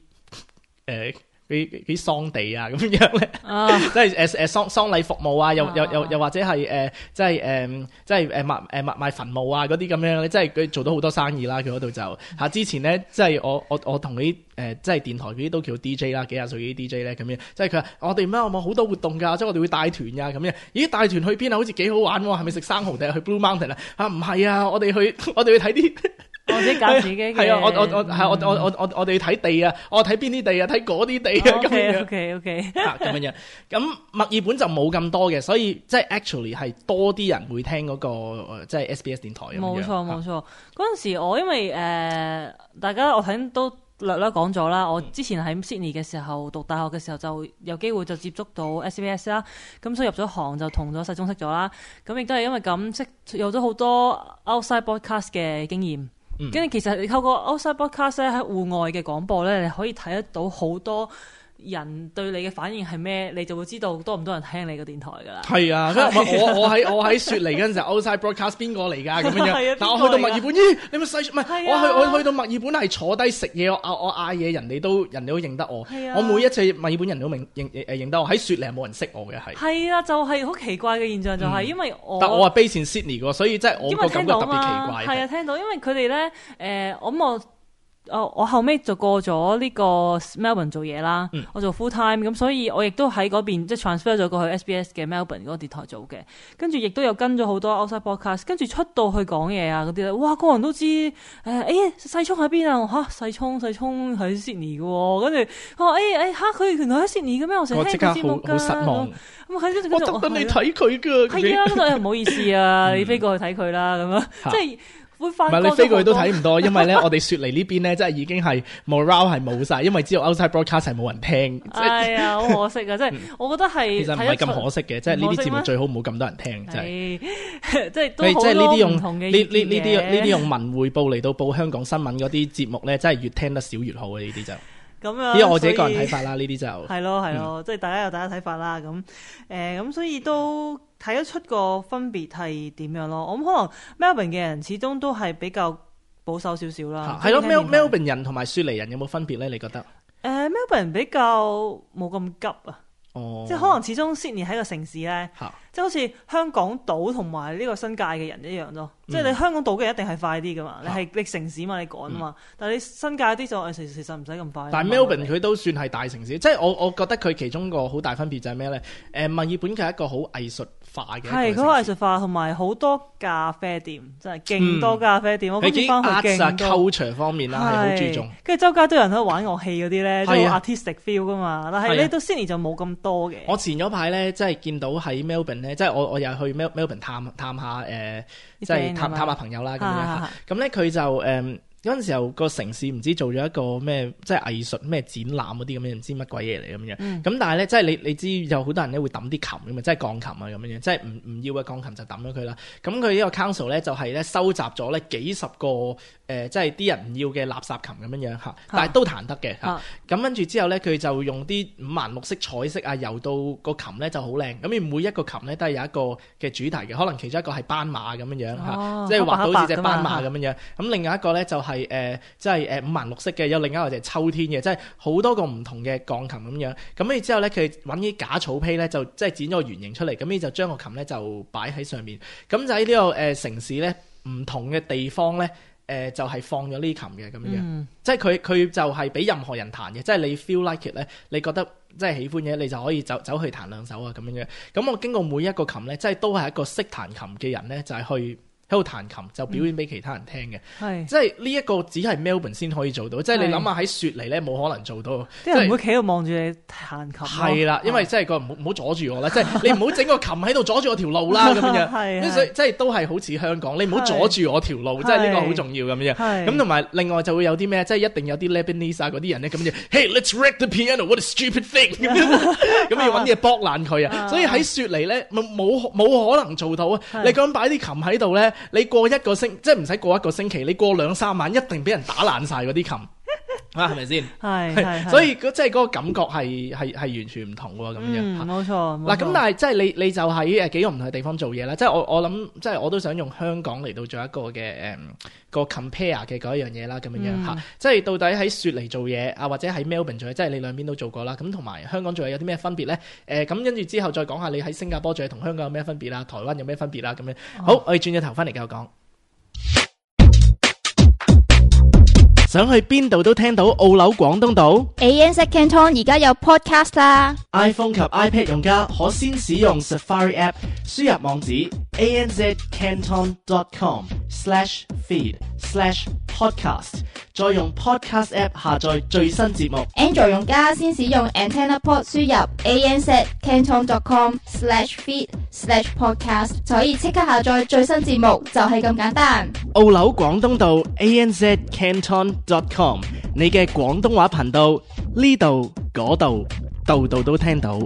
啲喪地啊咁樣咧，即係喪禮服務啊，又或者係即係賣墳墓啊嗰啲咁樣咧，即係佢做到好多生意啦。佢嗰度就嚇之前咧，即係我同啲即係電台嗰啲都叫 DJ 啦，幾廿歲啲 DJ 咧咁樣，即係佢話我哋有冇好多活動㗎，即係我哋會帶團㗎咁樣。咦，帶團去邊啊？好似幾好玩喎，係咪食生蠔定係去 Blue Mountain 啊？唔係啊，我哋去睇啲。 我自己搞自己嘅。係啊， 我哋睇地啊，我睇邊啲地啊，睇嗰啲地啊咁樣。 OK。 咁樣。咁墨爾本就冇咁多嘅，所以即係 actually 係多啲人會聽嗰個即係 SBS 電台咁樣。 冇錯。嗰陣時我因為大家我睇都略講咗啦。我之前喺 Sydney 嘅時候讀大學嘅時候就有機會就接觸到 SBS 啦，咁所以入咗行就同咗世聰識咗啦。咁亦都係因為咁有咗好多 outside broadcast 嘅經驗。跟住其實你透過 outside broadcast 咧喺戶外嘅廣播咧，你可以睇得到好多人對你嘅反應係咩，你就會知道多唔多人聽你個電台㗎啦。係啊， 我喺雪梨嗰陣時 outside broadcast 邊個嚟㗎咁樣？但我去到墨爾本，咦？你咪細唔係？我去到墨爾本係坐低食嘢，我嗌嘢，人哋都認得我。我每一次墨爾本人都認得我。喺雪梨係冇人識我嘅係。係啊，就係好奇怪嘅現象，就係因為但我係 base in Sydney 㗎，所以即係我個感覺特別奇怪。 係啊，聽到，因為佢哋咧我後尾就過咗呢個 Melbourne 做嘢啦，我做 full time，咁所以我亦都喺嗰邊即係 transfer 咗過去 SBS 嘅 Melbourne 嗰個電台做嘅，跟住亦都有跟咗好多 outside broadcast，跟住出到去講嘢啊嗰啲咧，哇個人都知細聰喺邊啊？嚇細聰喺 Sydney 嘅喎，跟住我話佢原來喺 Sydney 嘅咩？我成日聽佢節目㗎， 好失望。 我特登你睇佢㗎， 係啊，咁唔好意思啊，你飛過去睇佢啦，咁樣即係。唔係你飛過去都睇唔到，因為咧我哋雪梨呢邊咧，真係已經係 morale 係冇晒，因為知道 outside broadcast 係冇人聽。 係啊，好可惜啊！即係我覺得係其實唔係咁可惜嘅，即係呢啲節目最好唔好咁多人聽，真係。 即係都好多唔同嘅意見嘅。 呢啲用文匯報嚟到報香港新聞嗰啲節目咧，真係越聽得少越好啊！呢啲就。咁樣，因為我自己個人睇法啦，呢啲就係咯，即係大家有大家睇法啦。咁所以都睇得出個分別係點樣咯。我諗可能 Melbourne 嘅人始終都係比較保守少少啦。 係咯，Melbourne 人同埋雪梨人有冇分別咧？你覺得 ？Melbourne 比較冇咁急啊。即係可能始終 Sydney 係一個城市咧，即係好似香港島同埋呢個新界嘅人一樣咯。即係你香港島嘅人一定係快啲噶嘛，你係城市嘛，你趕啊嘛。但係你新界啲就其實唔使咁快。 但係 Melbourne 佢都算係大城市，即係我覺得佢其中個好大分別就係咩咧？墨爾本佢係一個好藝術化嘅。 係嗰個藝術化，同埋好多咖啡店，真係勁多咖啡店。我今次翻去勁多。 culture 方面啦，係好注重。 跟住周街都有人喺度玩樂器嗰啲咧，都 artistic feel 噶嘛。但係咧到 Sydney 就冇咁多嘅。 我前嗰排咧，即係見到喺 Melbourne 咧，即係我又去 Melbourne 探下即係探下朋友啦咁樣。咁咧佢就嗰陣時候個城市唔知做咗一個咩，即係藝術咩展覽嗰啲咁樣，唔知乜鬼嘢嚟咁樣。咁但係咧，即係你知有好多人咧會抌啲琴咁嘛，即係鋼琴啊咁樣，即係唔要嘅鋼琴就抌咗佢啦。咁佢呢個 council 咧就係咧收集咗咧幾十個即係啲人唔要嘅垃圾琴咁樣樣嚇，但係都彈得嘅嚇。咁跟住之後咧，佢就用啲五顏六色彩色啊，油到個琴咧就好靚。咁而每一個琴咧都係有一個嘅主題嘅，可能其中一個係斑馬咁樣樣嚇，即係畫到好似隻斑馬咁樣樣。咁另外一個咧就係即係五顏六色嘅，有另一個就係秋天嘅，即係好多個唔同嘅鋼琴咁樣。咁跟住之後咧，佢揾啲假草坯咧，就即係剪咗個圓形出嚟，咁呢就將個琴咧就擺喺上面。咁就喺呢個城市咧，唔同嘅地方咧。就係放咗呢琴嘅咁樣，即係佢就係俾任何人彈嘅，即係你 feel like it 咧，你覺得即係喜歡嘅，你就可以走去彈兩首啊咁樣。咁我經過每一個琴咧，即係都係一個識彈琴嘅人咧，就係去喺度彈琴，就表演俾其他人聽嘅。即係呢一個只係 Melbourne 先可以做到，即係你諗下喺雪梨咧冇可能做到。 啲人唔會企喺度望住你彈琴。 係啦，因為即係個唔好阻住我啦，即係你唔好整個琴喺度阻住我條路啦咁樣。所以即係都係好似香港，你唔好阻住我條路，即係呢個好重要咁樣。咁同埋另外就會有啲咩，即係一定有啲 Lebanese 啊嗰啲人咧咁就 Hey let's wreck the piano what a stupid thing 咁要揾嘢剝爛佢啊。所以喺雪梨咧冇可能做到啊！你咁擺啲琴喺度咧。你過一個星，即係唔使過一個星期，你過2-3晚一定俾人打爛晒嗰啲琴啊，係咪先？係，所以即係嗰個感覺係完全唔同喎，咁樣。 冇錯。 嗱，咁但係即係你就喺幾個唔同嘅地方做嘢啦。即係我諗，即係我都想用香港嚟到做一個嘅個 compare 嘅嗰一樣嘢啦，咁樣嚇。即係到底喺雪梨做嘢啊，或者喺 Melbourne 做嘢，即係你兩邊都做過啦。咁同埋香港做嘢有啲咩分別咧？咁跟住之後再講下你喺新加坡做嘢同香港有咩分別啦，台灣有咩分別啦，咁樣。好，我哋轉咗頭翻嚟繼續講。想去邊度都聽到澳紐廣東島 ANZ Canton 而家有 podcast 啦。 iPhone 及 iPad 用家可先使用 Safari App 輸入網址 anzcanton.com/feed/podcast， 再用 Podcast App 下載最新節目。 Android 用家先使用 Antenna Pod 輸入 anzcanton.com/feed/podcast 就可以即刻下載最新節目，就係咁簡單。 澳紐廣東道 anzcanton.com 你嘅廣東話頻道，呢度嗰度度度都聽到。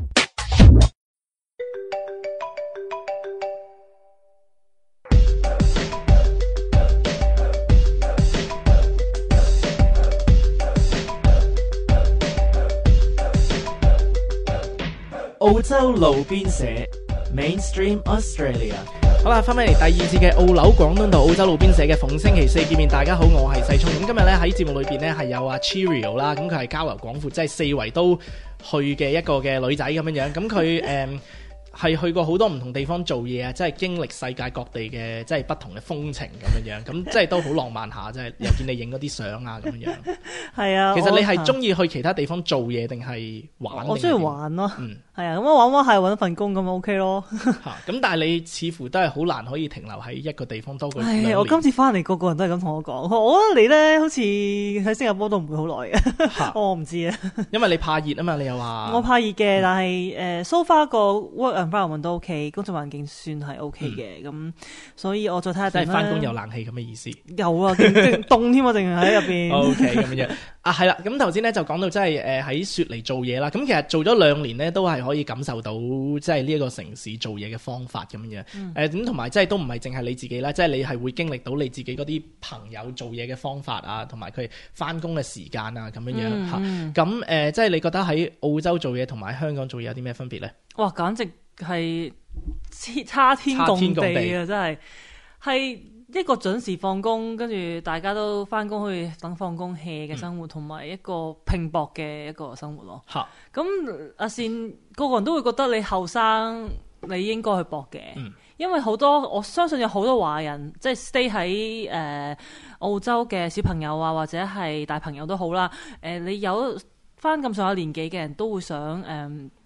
澳洲路邊社 Mainstream Australia。好啦，翻返嚟第二次嘅澳紐廣東道澳洲路邊社嘅逢星期四見面，大家好，我係細聰。咁今日咧喺節目裏邊咧係有阿 Cheerio 啦，咁佢係交遊廣闊，即係四圍都去嘅一個嘅女仔咁樣樣。咁佢係去過好多唔同地方做嘢啊，即係經歷世界各地嘅即係不同嘅風情咁樣樣，咁即係都好浪漫下，即係又見你影嗰啲相啊咁樣樣。係啊，其實你係中意去其他地方做嘢定係玩？ 我中意玩咯。係啊，咁我玩係揾份工咁 OK 咯。 咁但係你似乎都係好難可以停留喺一個地方多過2年。 我今次翻嚟個個人都係咁同我講，我覺得你咧好似喺新加坡都唔會好耐嘅。我唔知啊， 因為你怕熱啊嘛，你又話。我怕熱嘅，但係so far個 work environment 都 OK， 工作環境算係 OK 嘅，咁所以我再睇下點啦。即係翻工有冷氣咁嘅意思？有啊，凍添啊，淨係喺入邊。OK 咁樣啊，係啦，咁頭先咧就講到即係喺雪梨做嘢啦，咁其實做咗2年咧都係可以感受到即係呢一個城市做嘢嘅方法咁樣。咁同埋即係都唔係淨係你自己啦，即係你係會經歷到你自己嗰啲朋友做嘢嘅方法啊，同埋佢翻工嘅時間啊咁樣嚇。咁即係你覺得喺澳洲做嘢同埋香港做嘢有啲咩分別咧？哇，簡直係差天共地啊！真係一個準時放工，跟住大家都翻工去等放工 hea 嘅生活，同埋一個拼搏嘅一個生活咯。咁阿善個個人都會覺得你後生，你應該去搏嘅。因為好多我相信有好多華人即係 stay 喺澳洲嘅小朋友啊，或者係大朋友都好啦。你有翻咁上下年紀嘅人都會想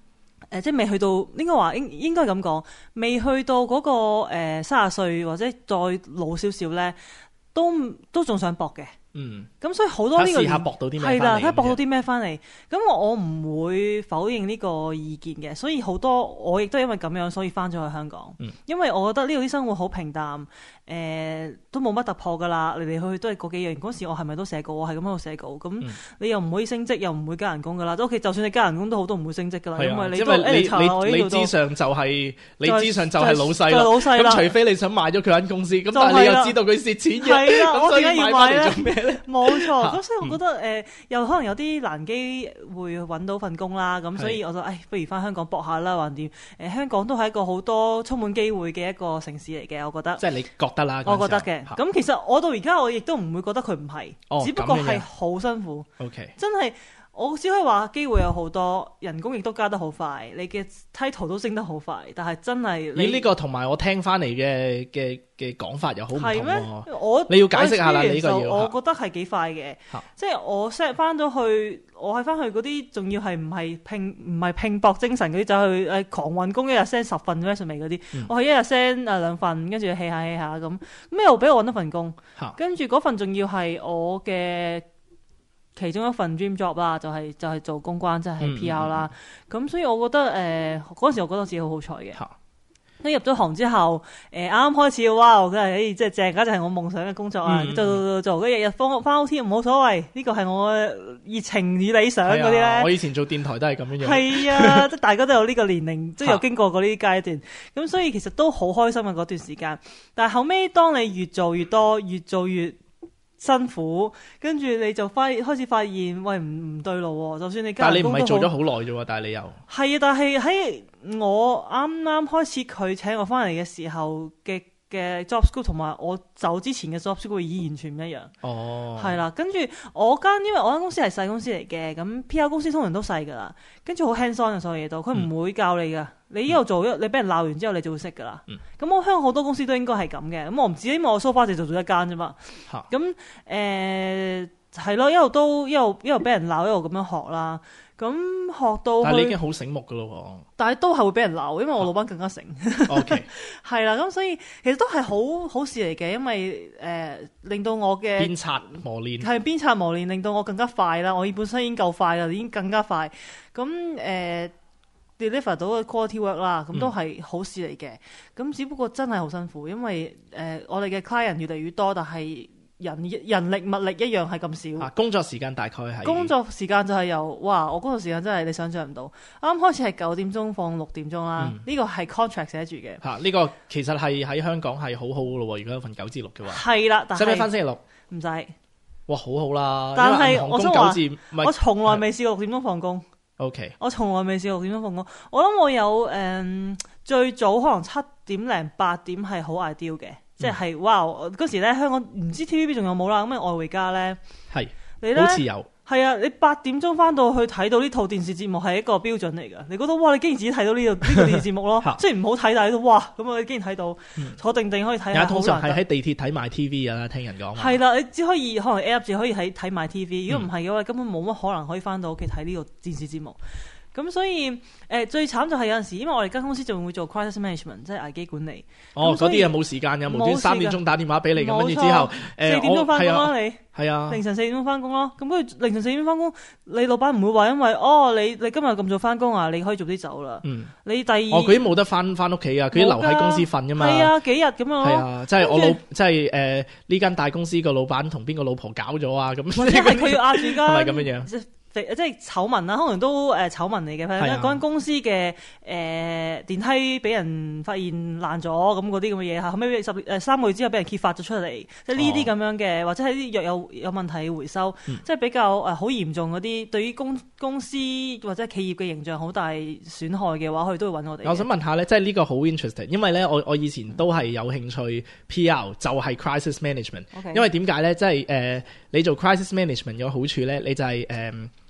即係未去到，應該話應該咁講，未去到嗰個30歲或者再老少少咧，都仲想搏嘅。咁所以好多呢個試下搏到啲咩係啦，睇下搏到啲咩翻嚟。咁我唔會否認呢個意見嘅，所以好多我亦都因為咁樣，所以翻咗去香港。因為我覺得呢度啲生活好平淡，都冇乜突破噶啦，嚟嚟去去都係嗰幾樣。嗰時我係咪都寫稿？我係咁喺度寫稿。咁你又唔可以升職，又唔會加人工噶啦。就算你加人工都好，都唔會升職噶啦。因為你知上就係老細啦。咁除非你想賣咗佢間公司，咁但係你又知道佢蝕錢嘅，咁所以買翻嚟做咩咧？ 冇錯。咁所以我覺得又可能有啲難機會揾到份工啦。咁所以我就不如翻香港搏下啦，橫掂香港都係一個好多充滿機會嘅一個城市嚟嘅，我覺得。 即係你覺得啦？ 我覺得嘅。咁其實我到而家我亦都唔會覺得佢唔係，只不過係好辛苦。 OK， 真係。我只可以話機會有好多，人工亦都加得好快，你嘅 title 都升得好快，但係真係你呢個同埋我聽翻嚟嘅講法又好唔同喎。 係咩？ 你要解釋下啦，你呢個要。 我覺得係幾快嘅，即係我 set 翻咗去，我係翻去嗰啲，仲要係唔係拼搏精神嗰啲，就去狂運工，一日 send 10份 resume 嗰啲，我係一日 send 2份，跟住 hea 下咁，咩又俾我揾到份工，跟住嗰份仲要係我嘅其中一份 dream job 啦，就係做公關，即係 PR 啦。咁所以我覺得嗰陣時我覺得自己好好彩嘅。咁入咗行之後，啱啱開始哇，我覺得即係正，簡直係我夢想嘅工作啊！做，跟日日翻 OT 冇所謂，呢個係我熱情與理想嗰啲咧。 我以前做電台都係咁樣。 係啊，即係大家都有呢個年齡，即係有經過過呢啲階段。咁所以其實都好開心嘅嗰段時間。但係後尾當你越做越多，越做越辛苦，跟住你就開始發現，喂唔對路喎。就算你加人工都好， 但係你唔係做咗好耐啫喎，但係你又係啊。但係喺我啱啱開始佢請我翻嚟嘅時候嘅 job scope 同埋我走之前嘅 job scope 已經完全唔一樣。係啦，跟住因為我間公司係細公司嚟嘅，咁 PR 公司通常都細噶啦，跟住好 hands on 嘅所有嘢都，佢唔會教你噶。你呢度做，你俾人鬧完之後，你就會識噶啦。咁我香港好多公司都應該係咁嘅。咁我唔知，因為我 so far 就做一間啫嘛。咁係咯，一路俾人鬧，一路咁樣學啦。咁學到， 但係你已經好醒目噶咯。 但係都係會俾人鬧，因為我老闆更加醒。 OK， 係啦，咁所以其實都係好事嚟嘅，因為令到我嘅鞭策磨練係鞭策磨練，令到我更加快啦。我本身已經夠快啦，已經更加快。咁deliver 到嘅 quality work 啦，咁都係好事嚟嘅。咁只不過真係好辛苦，因為我哋嘅 client 越嚟越多，但係人力物力一樣係咁少。 工作時間大概係？工作時間就係我工作時間真係你想象唔到。啱開始係9點鐘放6點鐘啦，呢個係 contract 寫住嘅。 呢個其實係喺香港係好好嘅咯喎，如果有份9至6嘅話。 係啦，但係使唔使返星期六？ 唔使。 哇，好好啦。 但係我想話，我從來未試過6點鐘放工。 OK， 我從來未試過6點鐘放工。我諗我有最早可能7點零8點係好 ideal 嘅，即係哇嗰時咧香港唔知 TVB 仲有冇啦，咁愛回家咧係你咧好似有。 係啊，你8點鐘翻到去睇到呢套電視節目係一個標準嚟㗎。你覺得哇，你竟然自己睇到呢個電視節目咯？雖然唔好睇，但係都哇咁啊！你竟然睇到，坐定定可以睇下。 通常係喺地鐵睇埋 TV 㗎啦，聽人講。 係啦，你只可以可能 app 只可以睇埋 TV。如果唔係嘅話，根本冇乜可能可以翻到屋企睇呢個電視節目。咁所以最慘就係有陣時，因為我哋間公司仲會做 crisis management， 即係危機管理。嗰啲嘢冇時間嘅，無端3點鐘打電話俾你咁，跟住之後 4點鐘翻工啦，你係啊， 凌晨4點鐘翻工咯。咁跟住凌晨4點翻工，你老闆唔會話因為你今日咁早翻工啊，你可以早啲走啦。你第二佢啲冇得翻屋企啊，佢啲留喺公司瞓㗎嘛。 係啊，幾日咁樣咯。 係啊，即係即係呢間大公司個老闆同邊個老婆搞咗啊咁。 或者係佢要壓住間係咪咁樣樣？ 即係醜聞啦，可能都醜聞嚟嘅。嗰間公司嘅電梯俾人發現爛咗，咁嗰啲咁嘅嘢嚇，後尾3個月之後俾人揭發咗出嚟，即係呢啲咁樣嘅，或者係啲藥有問題回收，即係比較好嚴重嗰啲，對於公司或者企業嘅形象好大損害嘅話，佢都會揾我哋。 我想問下咧，即係呢個好 interesting， 因為咧我以前都係有興趣 PR， 就係 crisis management。因為點解咧？即係你做 crisis management 嘅好處咧，你就係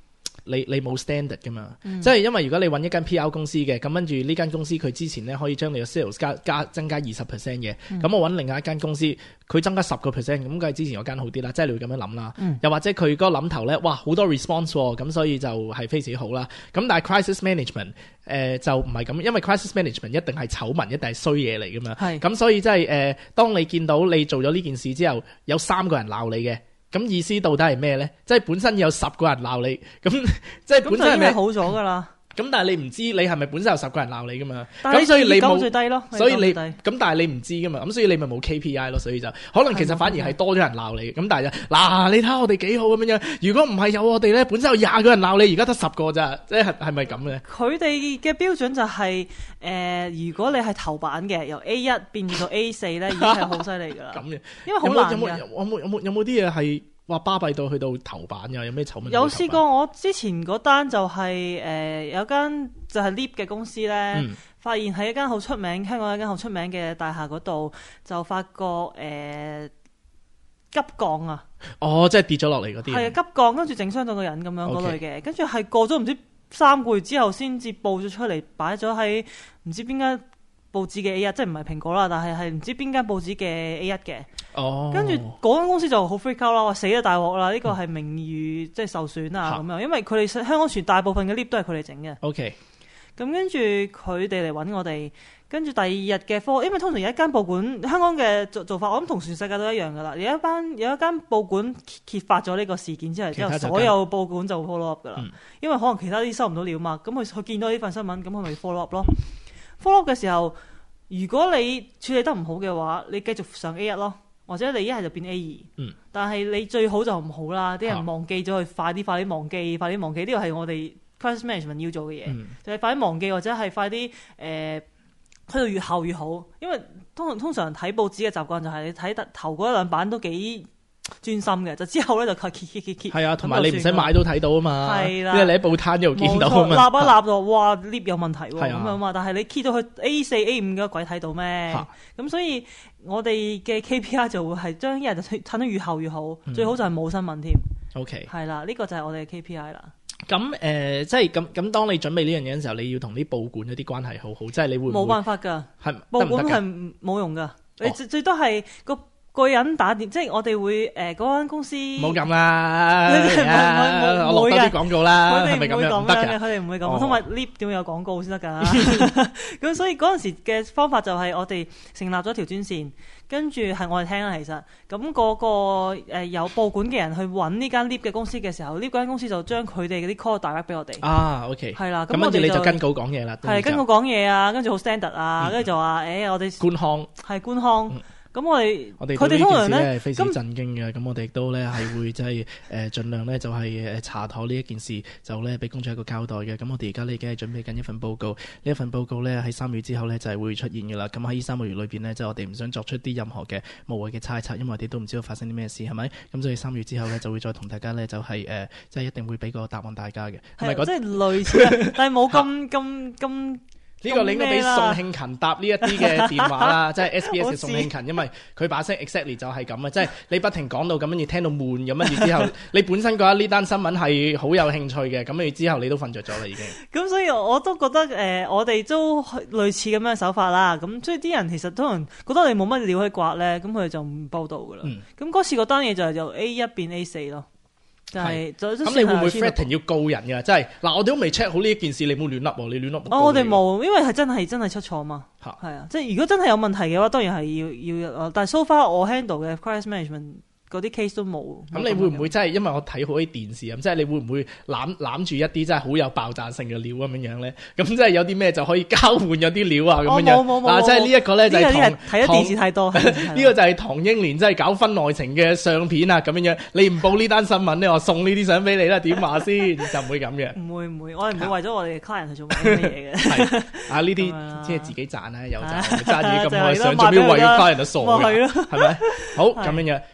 你冇 standard 噶嘛，即係因為如果你揾一間 PR 公司嘅，咁跟住呢間公司佢之前咧可以將你嘅 sales 增加20% 嘅，咁我揾另外一間公司佢增加10%，咁梗係之前嗰間好啲啦，即係你會咁樣諗啦。又或者佢嗰個諗頭咧，哇好多 response 喎，咁所以就係非常好啦。咁但係 crisis management 就唔係咁，因為 crisis management 一定係醜聞，一定係衰嘢嚟噶嘛。咁所以即係當你見到你做咗呢件事之後，有3個人鬧你嘅。咁意思到底係咩咧？即係本身有10個人鬧你，咁即係本身係咩？ 好咗噶啦。 咁但係你唔知你係咪本身有10個人鬧你噶嘛？ 咁所以你冇最低咯。 所以你咁但係你唔知噶嘛？咁所以你咪冇 KPI 咯。所以就可能其實反而係多咗人鬧你。咁但係嗱，你睇下我哋幾好咁樣。如果唔係有我哋咧，本身有20個人鬧你，而家得10個咋？即係咪咁咧？佢哋嘅標準就係如果你係頭版嘅，由 A1 變到 A4 咧，已經係好犀利噶啦。咁嘅，因為好難㗎。 有冇啲嘢係？話巴閉到去到頭版㗎，有咩醜聞？ 有試過，我之前嗰單就係、有間就係 lift 嘅公司咧，發現喺一間好出名香港一間好出名嘅大廈嗰度，就發覺急降啊！ 哦，即係跌咗落嚟嗰啲。 係啊，急降，跟住整傷到個人咁樣嗰類嘅，跟住係過咗唔知3個月之後先至報咗出嚟，擺咗喺唔知邊間報紙嘅 A1，即係唔係蘋果啦，但係唔知邊間報紙嘅 A1 嘅。哦，跟住嗰間公司就好 freak out 啦，話死啦大鑊啦，呢個係名譽即係受損啊咁樣，因為佢哋香港全大部分嘅 lift 都係佢哋整嘅。OK， 咁跟住佢哋嚟揾我哋，跟住第二日嘅科，因為通常有一間報館，香港嘅做法，我諗同全世界都一樣噶啦。有一間報館揭發咗呢個事件之後，所有報館就 follow up 噶啦，因為可能其他啲收唔到料嘛，咁佢見到呢份新聞，咁佢咪 follow up 咯。follow up 嘅時候，如果你處理得唔好嘅話，你繼續上 A1 咯。或者你一係就變 A2，但係你最好就唔好啦。啲人忘記咗去快啲忘記，呢個係我哋 crisis management 要做嘅嘢，就係快啲忘記或者係快啲去到越後越好。因為通常睇報紙嘅習慣就係你睇頭嗰1-2版都幾專心嘅，就之後咧就揭。係啊，同埋你唔使買都睇到啊嘛。係啦，因為你喺報攤度見到啊嘛。 立一立就哇 lift 有問題喎咁樣嘛，但係你 keep 到去 A4、A5 嘅鬼睇到咩？咁所以我哋嘅 KPI 就會係將一日就撐得越後越好，最好就係冇新聞添。OK， 係啦，呢個就係我哋嘅 KPI 啦。 咁即係咁，當你準備呢樣嘢嘅時候，你要同啲報館一啲關係好好，即係你會冇辦法㗎，報館係冇用㗎，你最多係個人打電，即係我哋會嗰間公司冇咁啦，我落多啲廣告啦，係咪咁樣？唔得嘅， 佢哋唔會咁，同埋 lift 點會有廣告先得㗎？咁所以嗰陣時嘅方法就係我哋成立咗條專線，跟住係我哋聽啦。其實咁嗰個有報館嘅人去揾呢間 lift 嘅公司嘅時候，呢間公司就將佢哋嗰啲 call direct 俾我哋。啊 ，OK， 係啦，咁跟住你就跟稿講嘢啦。 係跟稿講嘢啊，跟住好 standard 啊，跟住就話我哋官腔係官腔。咁我哋佢哋通常咧係非常震驚嘅，咁我哋亦都咧係會即係盡量咧就係查妥呢一件事，就咧俾公眾一個交代嘅。咁我哋而家咧已經係準備緊一份報告，呢一份報告咧喺3月之後咧就係會出現嘅啦。咁喺呢3個月裏邊咧，即係我哋唔想作出啲任何嘅無謂嘅猜測，因為我哋都唔知道發生啲咩事，係咪？咁所以3月之後咧就會再同大家咧就係即係一定會俾個答案大家嘅。係咪即係類似，但係冇咁。 呢個你應該俾宋慶勤答呢一啲嘅電話啦，即係 SBS 嘅宋慶勤，因為佢把聲 exactly 就係咁啊，即係你不停講到咁樣，要聽到悶咁樣，之後你本身覺得呢單新聞係好有興趣嘅，咁你之後你都瞓着咗啦已經。咁所以我都覺得我哋都類似咁樣嘅手法啦，咁所以啲人其實都可能覺得你冇乜料可以刮咧，咁佢哋就唔報道噶啦。咁嗰次嗰單嘢就係由 A1 變 A4 咯。係， 咁你會唔會 threaten 要告人㗎？即係嗱，我哋都未 check 好呢一件事，你冇亂笠喎，你亂笠。 我哋冇，因為係真係出錯嘛。係啊，即係如果真係有問題嘅話，當然係要但係 so far 我 handle 嘅 crisis management。嗰啲 case 都冇。 咁你會唔會真係因為我睇好啲電視咁，即係你會唔會攬住一啲真係好有爆炸性嘅料咁樣咧？咁即係有啲咩就可以交換有啲料啊咁樣。冇即係呢一個咧就係睇咗電視太多。 呢個就係唐英年真係搞婚外情嘅相片啊咁樣。你唔報呢單新聞咧，我送呢啲相俾你啦，點話先？就唔會咁嘅。 唔會，我哋唔會為咗我哋嘅 client 去做乜嘢嘅。 係啊，呢啲即係自己賺啦，有賺，揸住咁開相，做咩為咗 client 就傻㗎？係咪？好咁樣，咁即係。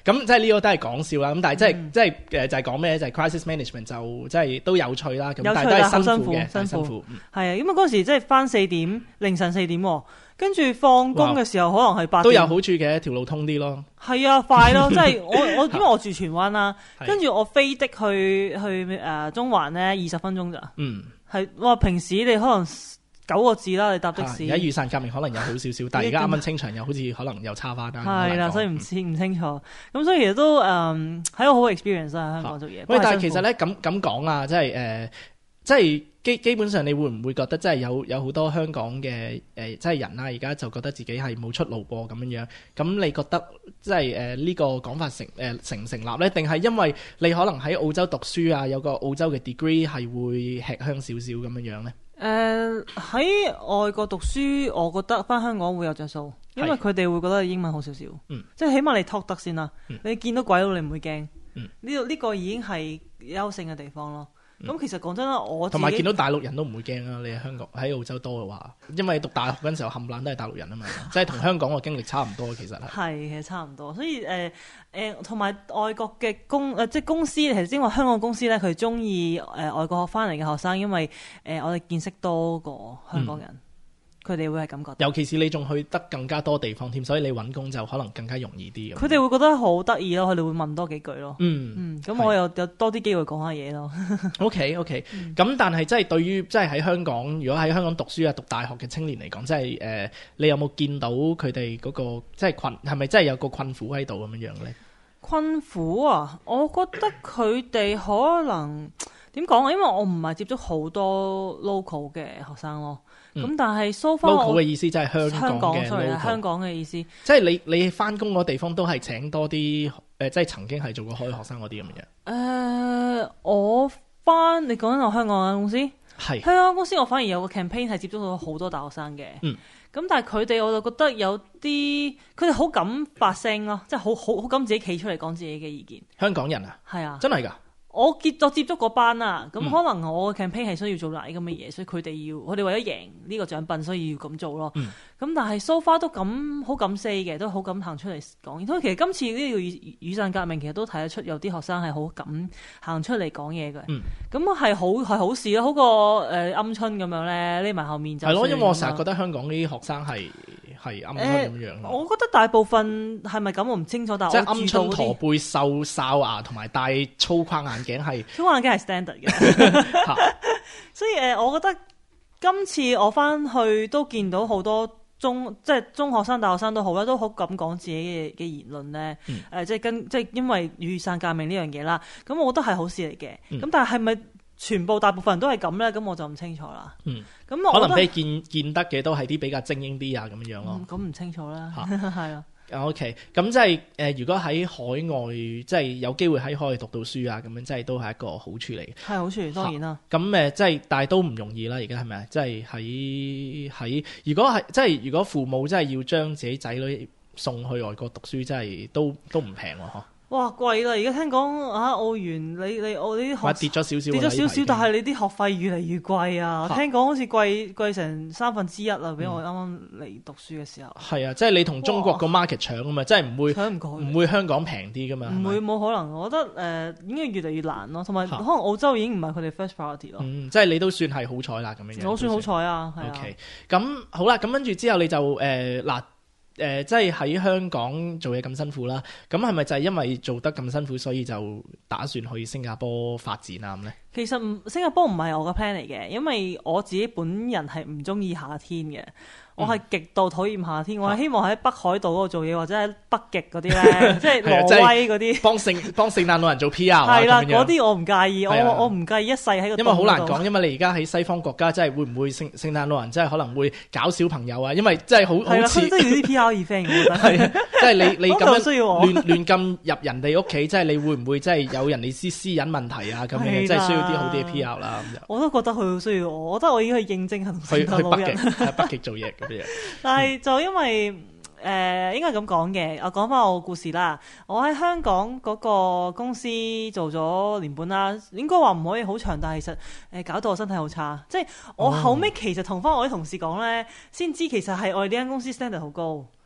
呢個都係講笑啦。咁但係即係就係講咩就係 crisis management 就即係都有趣啦。咁但係都係辛苦嘅，辛苦。 係啊，因為嗰時即係翻凌晨4點，跟住放工嘅時候可能係8點。 都有好處嘅，條路通啲咯。 係啊，快咯，即係我因為我住荃灣啦，跟住我飛的去中環咧20分鐘咋。係哇，平時你可能9個字啦，你搭的士。而家雨傘革命可能有好少少，但係而家啱啱清場又好似可能又差翻啦。 係啦，所以唔清楚。咁所以其實都係一個好 experience 啦，香港做嘢。 喂，但係其實咧咁講啊，即係即係基本上，你會唔會覺得即係有好多香港嘅即係人啦，而家就覺得自己係冇出路噃咁樣？咁你覺得即係呢個講法成唔成立咧？定係因為你可能喺澳洲讀書啊，有個澳洲嘅 degree 係會吃香少少咁樣咧？ 喺外國讀書，我覺得翻香港會有着數，因為佢哋會覺得英文好少少，即係起碼你 talk 得先啦。你見到鬼佬你唔會驚，呢個已經係優勝嘅地方咯。咁其實講真啦，我自己同埋見到大陸人都唔會驚啊！你喺香港喺澳洲多嘅話，因為讀大學嗰陣時候冚唪唥都係大陸人啊嘛，即係同香港嘅經歷差唔多其實係。 其實差唔多，所以同埋外國嘅即係公司，其實因為香港公司咧，佢中意外國翻嚟嘅學生，因為我哋見識多過香港人。佢哋會係咁覺得， 尤其是你仲去得更加多地方添，所以你揾工就可能更加容易啲。 佢哋會覺得好得意咯，佢哋會問多幾句咯。咁我又有多啲機會講下嘢咯。 OK，咁但係即係對於即係喺香港，如果喺香港讀書啊、讀大學嘅青年嚟講，即係你有冇見到佢哋嗰個即係係咪真係有個困苦喺度咁樣咧？ 困苦啊，我覺得佢哋可能點講啊？因為我唔係接觸好多 local 嘅學生咯。咁但係 so far local 嘅意思即係香港嘅 local， 香港嘅意思， 即係你翻工嗰地方都係請多啲即係曾經係做過開學生嗰啲咁嘅嘢。 你講緊我香港間公司，香港公司我反而有個 campaign 係接觸到好多大學生嘅。咁但係佢哋我就覺得有啲佢哋好敢發聲咯，即係好敢自己企出嚟講自己嘅意見。 香港人啊，係啊， 真係㗎。 我接觸嗰班啦，咁可能我嘅 campaign 係需要做嗱啲咁嘅嘢，所以佢哋為咗贏呢個獎品，所以要咁做咯。咁但係 so far 都好敢 say 嘅，都好敢行出嚟講。所以其實今次呢個雨傘革命，其實都睇得出有啲學生係好敢行出嚟講嘢嘅。咁係好事咯，好過鵪鶉咁樣咧，匿埋後面就係咯。 因為我成日覺得香港呢啲學生係鵪鶉咁樣。 我覺得大部分係咪咁我唔清楚，但係即係鵪鶉駝背、瘦哨牙同埋戴粗框眼鏡係。 粗框眼鏡係 standard 嘅，所以我覺得今次我翻去都見到好多中學生、大學生都好啦，都好敢講自己嘅言論咧。即係因為雨傘革命呢樣嘢啦，咁我覺得係好事嚟嘅。咁但係咪全部大部分人都係咁咧？咁我就唔清楚啦。咁我可能俾你見得嘅都係啲比較精英啲啊咁樣咯。 咁唔清楚啦，係啊。 OK，咁即係如果喺海外即係有機會喺海外讀到書啊，咁樣即係都係一個好處嚟嘅。 係好處，當然啦。 咁即係但係都唔容易啦，而家係咪啊？即係喺如果父母真係要將自己仔女送去外國讀書，真係都唔平喎。 哇，貴啦！而家聽講澳元，我啲學跌咗少少， 但係你啲學費越嚟越貴啊！聽講好似貴成1/3啦，比我啱啱嚟讀書嘅時候。 係啊，即係你同中國個 market 搶啊嘛，即係唔會香港平啲噶嘛。 唔會冇可能，我覺得應該越嚟越難咯。同埋可能澳洲已經唔係佢哋 first priority 咯。 即係你都算係好彩啦，咁樣。 我算好彩啊，係啊。 OK，咁好啦，咁跟住之後你就即係喺香港做嘢咁辛苦啦，咁係咪就係因為做得咁辛苦，所以就打算去新加坡發展啊咁咧？ 其實新加坡唔係我嘅 plan 嚟嘅，因為我自己本人係唔中意夏天嘅。我係極度討厭夏天，我係希望喺北海道嗰度做嘢，或者喺北極嗰啲咧，即係挪威嗰啲，幫聖誕老人做 PR 係啦，嗰啲我唔介意，我唔介意一世喺個。 因為好難講，因為你而家喺西方國家，真係會唔會聖誕老人真係可能會搞小朋友啊？因為真係好似都要啲 PR effect，我覺得係即係你咁樣亂咁入人哋屋企，即係你會唔會即係有人哋私隱問題啊？咁樣即係需要啲好啲嘅 PR 啦。咁我都覺得佢好需要我覺得我已經去應徵去北極做嘢。 但係就因為應該咁講嘅，我講翻我個故事啦。我喺香港嗰個公司做咗年半啦，應該話唔可以好長，但係其實搞到我身體好差。即係我後尾其實同翻我啲同事講咧，先知其實係我哋呢間公司 standard 好高。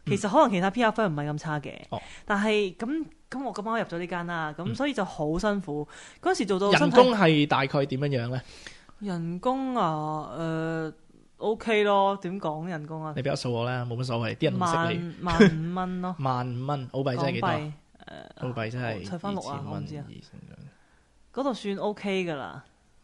其實可能其他 PR firm 唔係咁差嘅，但係咁我咁啱入咗呢間啦，咁所以就好辛苦。嗰陣時做到人工係大概點樣樣咧？ 人工啊，OK 咯，點講人工啊？ 你俾個數我啦，冇乜所謂，啲人唔識你。 萬五蚊咯。 15,000澳幣真係幾多？澳幣真係除翻6啊，我唔知啊。嗰度算 OK 噶啦。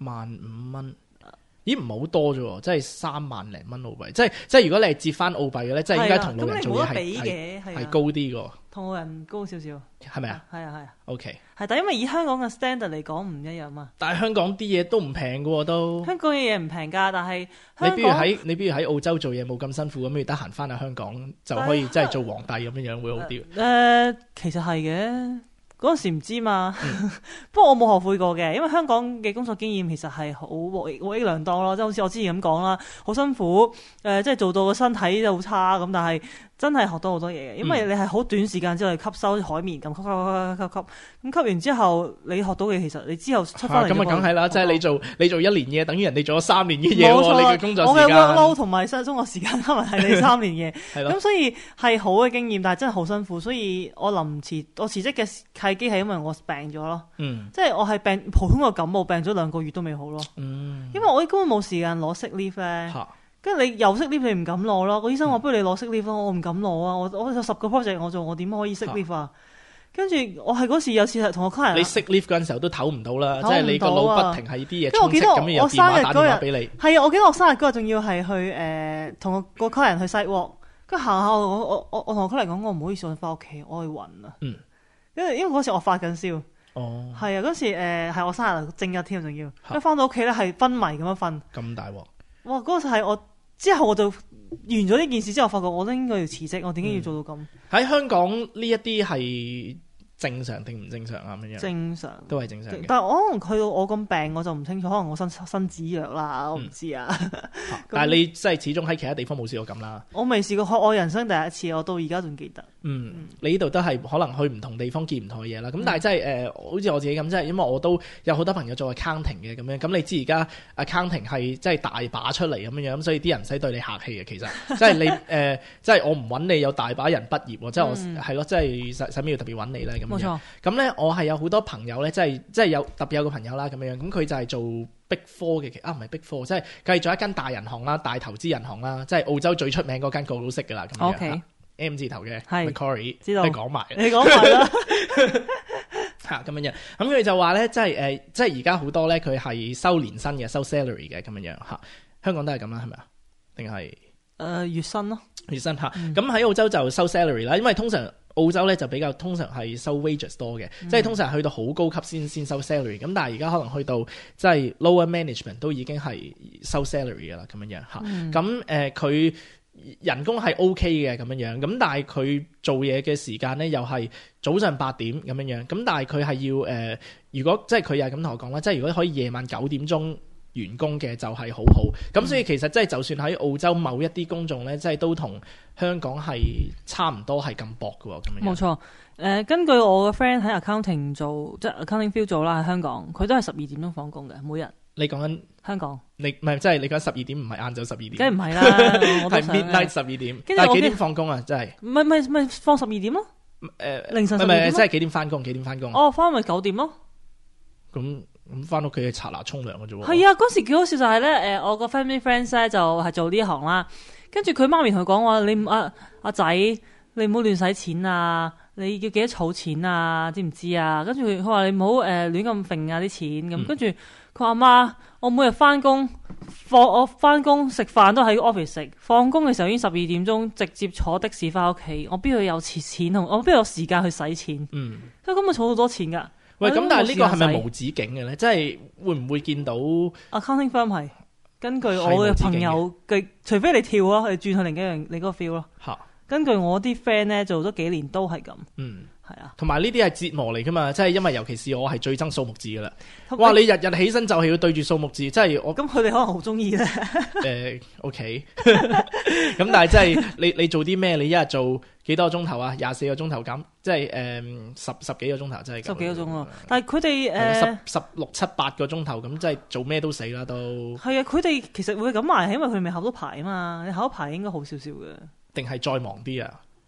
15,000，咦唔係好多啫喎，即係3萬零蚊澳幣，即係如果你係折翻澳幣嘅咧，即係應該同路人做嘢係高啲嘅。 同路人高少少， 係咪啊？ 係啊。 OK， 係，但因為以香港嘅 standard 嚟講唔一樣嘛。 但係香港啲嘢都唔平嘅喎，都。香港嘅嘢唔平㗎，但係你不如喺澳洲做嘢冇咁辛苦，咁不如得閒翻去香港就可以即係做皇帝咁樣會好啲。 其實係嘅。嗰陣時唔知嘛，不過我冇後悔過嘅，因為香港嘅工作經驗其實係好獲益良多咯，即係好似我之前咁講啦，好辛苦，即係做到個身體就好差咁，但係真係學到好多嘢嘅，因為你係好短時間之內吸收海綿咁吸，咁吸完之後你學到嘅其實你之後出翻嚟。咁啊，梗係啦，即係你做1年嘢，等於人哋做咗3年嘅嘢喎，你嘅工作時間。 我嘅 workload 同埋中學時間加埋係你3年嘅，咁所以係好嘅經驗，但係真係好辛苦，所以我辭職嘅契機係因為我病咗咯，即係我係普通嘅感冒病咗2個月都未好咯，因為我根本冇時間攞sick leave咧。跟住你又sick leave你唔敢攞咯，個醫生話不如你攞sick leave咯，我唔敢攞啊！我有10個 project 我做，我點可以sick leave啊？跟住我係嗰時有次係同我 client， 你sick leave 嗰陣時候都唞唔到啦，即係你個腦不停係啲嘢充斥咁，有電話打電話俾你。 係啊，我記得我生日嗰日仲要係去同我個 client 去 site walk，跟住行下我同我 client 講我唔好意思，我翻屋企，我去暈啊。因為嗰時我發緊燒。係啊，嗰時係我生日正日添，仲要一翻到屋企咧係昏迷咁樣瞓。咁大鑊！哇！嗰個係我。之後我就完咗呢件事之後，發覺我都應該要辭職。我點解要做到咁？ 喺香港呢一啲係正常定唔正常啊？咁樣正常都係正常嘅。 但係可能去到我咁病，我就唔清楚。可能我身子弱啦，我唔知啊。 但係你真係始終喺其他地方冇試過咁啦。 我未試過，我人生第一次，我到而家仲記得。 你呢度都係可能去唔同地方見唔同嘅嘢啦。咁但係真係好似我自己咁，即係因為我都有好多朋友做 accounting 嘅咁樣。咁你知而家 accounting 係真係大把出嚟咁樣，咁所以啲人唔使對你客氣嘅。其實即係你即係我唔揾你，有大把人畢業喎。即係我係咯，即係使咩要特別揾你咧咁樣。冇錯。咁咧，我係有好多朋友咧，即係有特別有個朋友啦咁樣。咁佢就係做Big 4嘅，唔係Big 4，即係佢係做一間大銀行啦，大投資銀行啦，即係澳洲最出名嗰間個個都識噶啦咁樣。Okay. M 字頭嘅 Macquarie， 知道你講埋啦。嚇咁樣，咁佢就話咧，即係而家好多咧，佢係收年薪嘅，收 salary 嘅咁樣嚇。香港都係咁啦，係咪啊？定係月薪咯？ 月薪嚇。咁喺澳洲就收 salary 啦，因為通常澳洲咧就比較通常係收 wages 多嘅，即係通常去到好高級先收 salary。咁但係而家可能去到即係 lower management 都已經係收 salary 㗎啦，咁樣嚇。咁佢人工係 OK 嘅咁樣，咁但係佢做嘢嘅時間咧又係早上8點咁樣，咁但係佢係要如果即係佢又係咁同我講啦，即係如果可以夜晚9點鐘完工嘅就係好好。咁所以其實即係就算喺澳洲某一啲工種咧，即係都同香港係差唔多係咁薄嘅喎，咁樣。冇錯，根據我嘅 friend 喺 accounting 做，即係 accounting field 做啦，喺香港佢都係12點鐘放工嘅每日。 你講緊香港？ 你唔係即係你講12點，唔係晏晝12點？ 梗係唔係啦， 係 midnight 12點。但係幾點放工啊？真係唔係放12點咯？凌晨12點。 即係幾點翻工？幾點翻工？ 哦，翻咪9點咯。 咁翻屋企去刷牙沖涼嘅啫喎。 係啊，嗰時幾好笑就係咧，我個 family friends 咧就係做呢行啦。跟住佢媽咪同佢講話：你阿仔，你唔好亂使錢啊！你要幾多儲錢啊？知唔知啊？跟住佢話你唔好亂咁揈啊啲錢咁。跟住佢話媽，我每日翻工我翻工食飯都喺 office 食，放工嘅時候已經12點鐘，直接坐的士翻屋企。我邊度有錢同我邊度有時間去使錢？所以咁咪儲好多錢㗎。 喂，咁但係呢個係咪無止境嘅咧？即係會唔會見到 accounting firm 係根據我嘅朋友嘅，除非你跳咯，你轉去另一樣你嗰個 feel 咯。根據我啲 friend 咧做咗幾年都係咁。係啊，同埋呢啲係折磨嚟噶嘛，即係因為尤其是我係最憎數目字噶啦。哇，你日日起身就係要對住數目字，即係我咁佢哋可能好中意咧。OK， 咁但係即係你做啲咩？你一日做幾多個鐘頭啊？24個鐘頭咁，即係十幾個鐘頭，即係10幾個鐘咯。但係佢哋16、7、8個鐘頭咁，即係做咩都死啦都。係啊，佢哋其實會咁埋，係因為佢哋未考到牌啊嘛。你考到牌應該好少少嘅。定係再忙啲啊？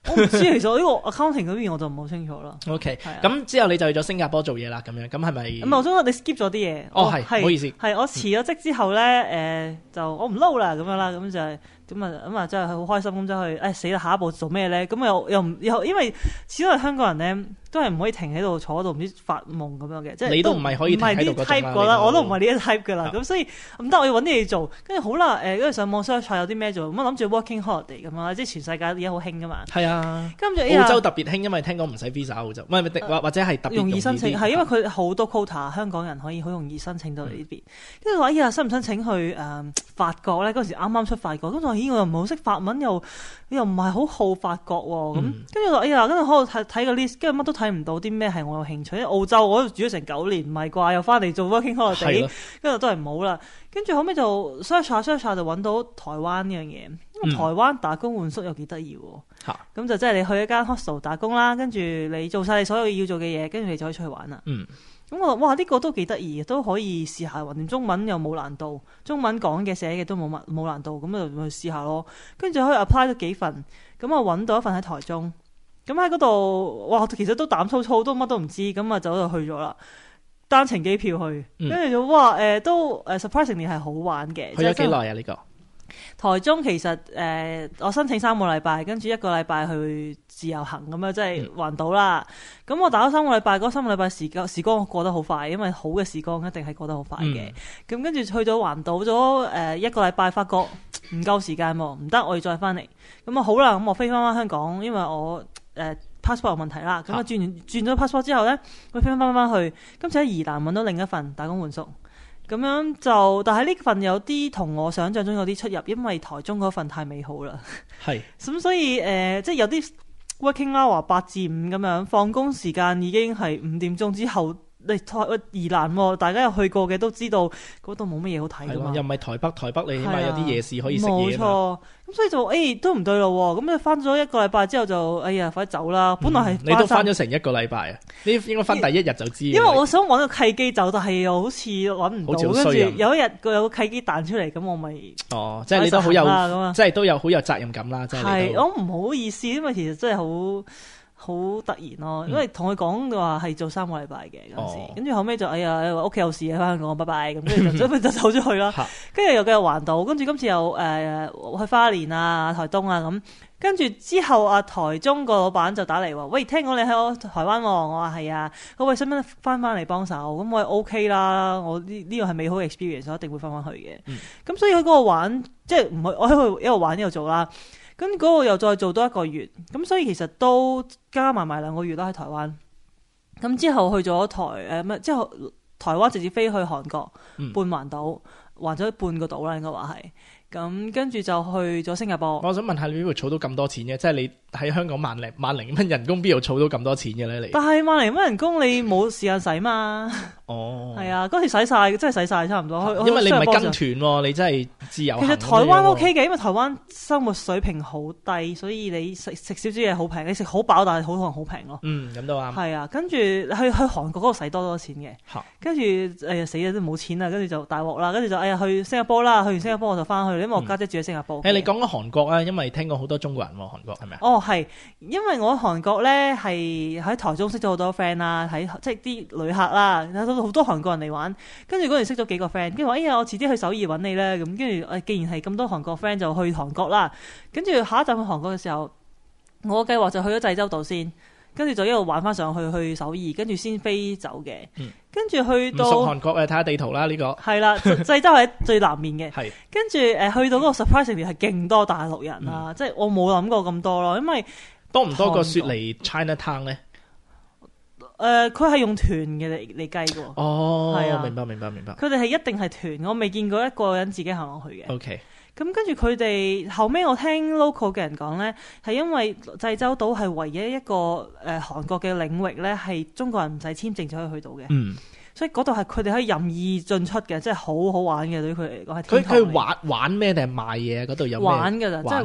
我唔知其實呢個 accounting 嗰邊我就唔好清楚啦。 OK， 咁之後你就去咗新加坡做嘢啦，咁樣咁係咪？ 咁我想你 skip 咗啲嘢。 係，唔好意思。 係我辭咗職之後咧，就我唔撈啦咁樣啦，咁就係咁啊，真係好開心咁走去。死啦！下一步做咩咧？咁又因為始終係香港人咧，都係唔可以停喺度坐喺度唔知發夢咁樣嘅，即係你都唔係可以停喺度嗰種啦。 我都唔係呢一 type 噶啦，咁所以唔得，我要揾啲嘢做。跟住好啦，跟住上網 search 下有啲咩做，咁我諗住 working holiday 咁樣，即係全世界而家好興噶嘛。 係啊， 跟住澳洲特別興，因為聽講唔使 visa 澳洲，或者係特別容易申請，係因為佢好多 quota，香港人可以好容易申請到嚟呢邊。跟住話申唔申請去法國咧？嗰時啱啱出法國，咁我我又唔係好識法文，又唔係好好法國喎。咁跟住我跟住喺度睇個 list，跟住乜都睇唔到啲咩係我有興趣。因為澳洲我都住咗成9年，唔係啩？又翻嚟做 working holiday，跟住都係唔好啦。跟住後尾就 search 下就揾到台灣呢樣嘢。因為台灣打工換宿又幾得意喎。咁就即係你去一間 hostel 打工啦，跟住你做晒你所有要做嘅嘢，跟住你就可以出去玩啦。咁我話哇，呢個都幾得意，都可以試下。橫掂中文又冇難度，中文講嘅寫嘅都冇難度，咁就去試下咯。跟住就可以 apply 咗幾份，咁我揾到一份喺台中。咁喺嗰度，哇！其實都膽粗粗，都乜都唔知，咁啊走就去咗啦。單程機票去，跟住就哇都surprisingly 係好玩嘅。 去咗幾耐啊？呢個台中其實我申請3個禮拜，跟住1個禮拜去自由行咁樣，即係環島啦。咁我打咗3個禮拜，嗰3個禮拜時光過得好快，因為好嘅時光一定係過得好快嘅。咁跟住去咗環島咗1個禮拜，發覺唔夠時間喎，唔得，我要再翻嚟。咁啊好啦，咁我飛翻香港，因為我passport 有問題啦。咁啊轉咗 passport 之後咧，我飛翻去，今次喺宜蘭揾到另一份打工換宿。咁樣就，但係呢份有啲同我想象中有啲出入，因為台中嗰份太美好啦。係。咁所以即係有啲 working hour 8至5咁樣，放工時間已經係5點鐘之後。你宜蘭喎，大家有去過嘅都知道嗰度冇乜嘢好睇㗎嘛。又唔係台北，你起碼有啲夜市可以食嘢。冇錯。咁所以就都唔對路喎。咁你翻咗1個禮拜之後就快啲走啦。本來係你都翻咗成1個禮拜啊？你應該翻第1日就知。因為我想揾個契機走，但係又好似揾唔到。跟住有一日有個契機彈出嚟，咁我咪即係你都好有，即係都有好有責任感啦。 係，我唔好意思，因為其實真係好突然咯，因為同佢講嘅話係做3個禮拜嘅嗰陣時，跟住後尾就屋企有事喺香港，拜拜咁，跟住就走咗去啦。跟住又繼續環島，跟住今次又去花蓮啊、台東啊咁，跟住之後台中個老闆就打嚟話：喂，聽講你喺我台灣喎。我話係啊，喂，使唔使翻嚟幫手？咁我 OK 啦，我呢個係美好嘅 experience，我一定會翻去嘅。咁所以佢嗰個玩即係唔係我喺度一路玩一路做啦。咁嗰個又再做多1個月，咁所以其實都加埋2個月啦喺台灣。咁之後去咗之後台灣直接飛去韓國，半環島，環咗半個島啦，應該話係。咁跟住就去咗新加坡。 我想問下你邊度儲到咁多錢嘅？即係你喺香港萬零蚊人工，邊度儲到咁多錢嘅咧？你但係萬零蚊人工，你冇時間使嘛？係啊，嗰時使晒，真係使晒差唔多。 因為你唔係跟團喎，你真係自由行。 其實台灣 OK 嘅，因為台灣生活水平好低，所以你食少少嘢好平，你食好飽，但係好多人好平咯。咁都啱。係啊，跟住去韓國嗰度使多錢嘅。跟住死啦都冇錢啦，跟住就大鑊啦，跟住就去新加坡啦，去完新加坡我就翻去。因為我家姐住喺新加坡。你講緊韓國啊，因為聽過好多中國人喎，韓國係咪啊？係，因為我喺韓國咧係喺台中識咗好多 friend 啦，即係啲旅客啦，有好多韓國人嚟玩。跟住嗰陣識咗幾個 friend，跟住話：我遲啲去首爾揾你咧。咁跟住既然係咁多韓國 friend，就去韓國啦。跟住下一站去韓國嘅時候，我計劃就去咗濟州島先。跟住就一路玩翻上去首爾，跟住先飛走嘅。跟住去到唔熟韓國睇下地圖啦，呢個係啦，濟州係最南面嘅。係跟住去到嗰個 surprisingly 係勁多大陸人啦，即係我冇諗過咁多咯。因為多唔多個雪梨 Chinatown 咧？佢係用團嘅嚟計嘅。係啊，明白。佢哋係一定係團，我未見過一個人自己行落去嘅。OK。咁跟住佢哋後尾我聽 local 嘅人講咧，係因為濟州島係唯一一個韓國嘅領域咧，係中國人唔使簽證就可以去到嘅。所以嗰度係佢哋可以任意進出嘅，即係好好玩嘅。對於佢嚟講係天堂嚟。佢玩咩定係賣嘢？嗰度有咩玩㗎咋？即係話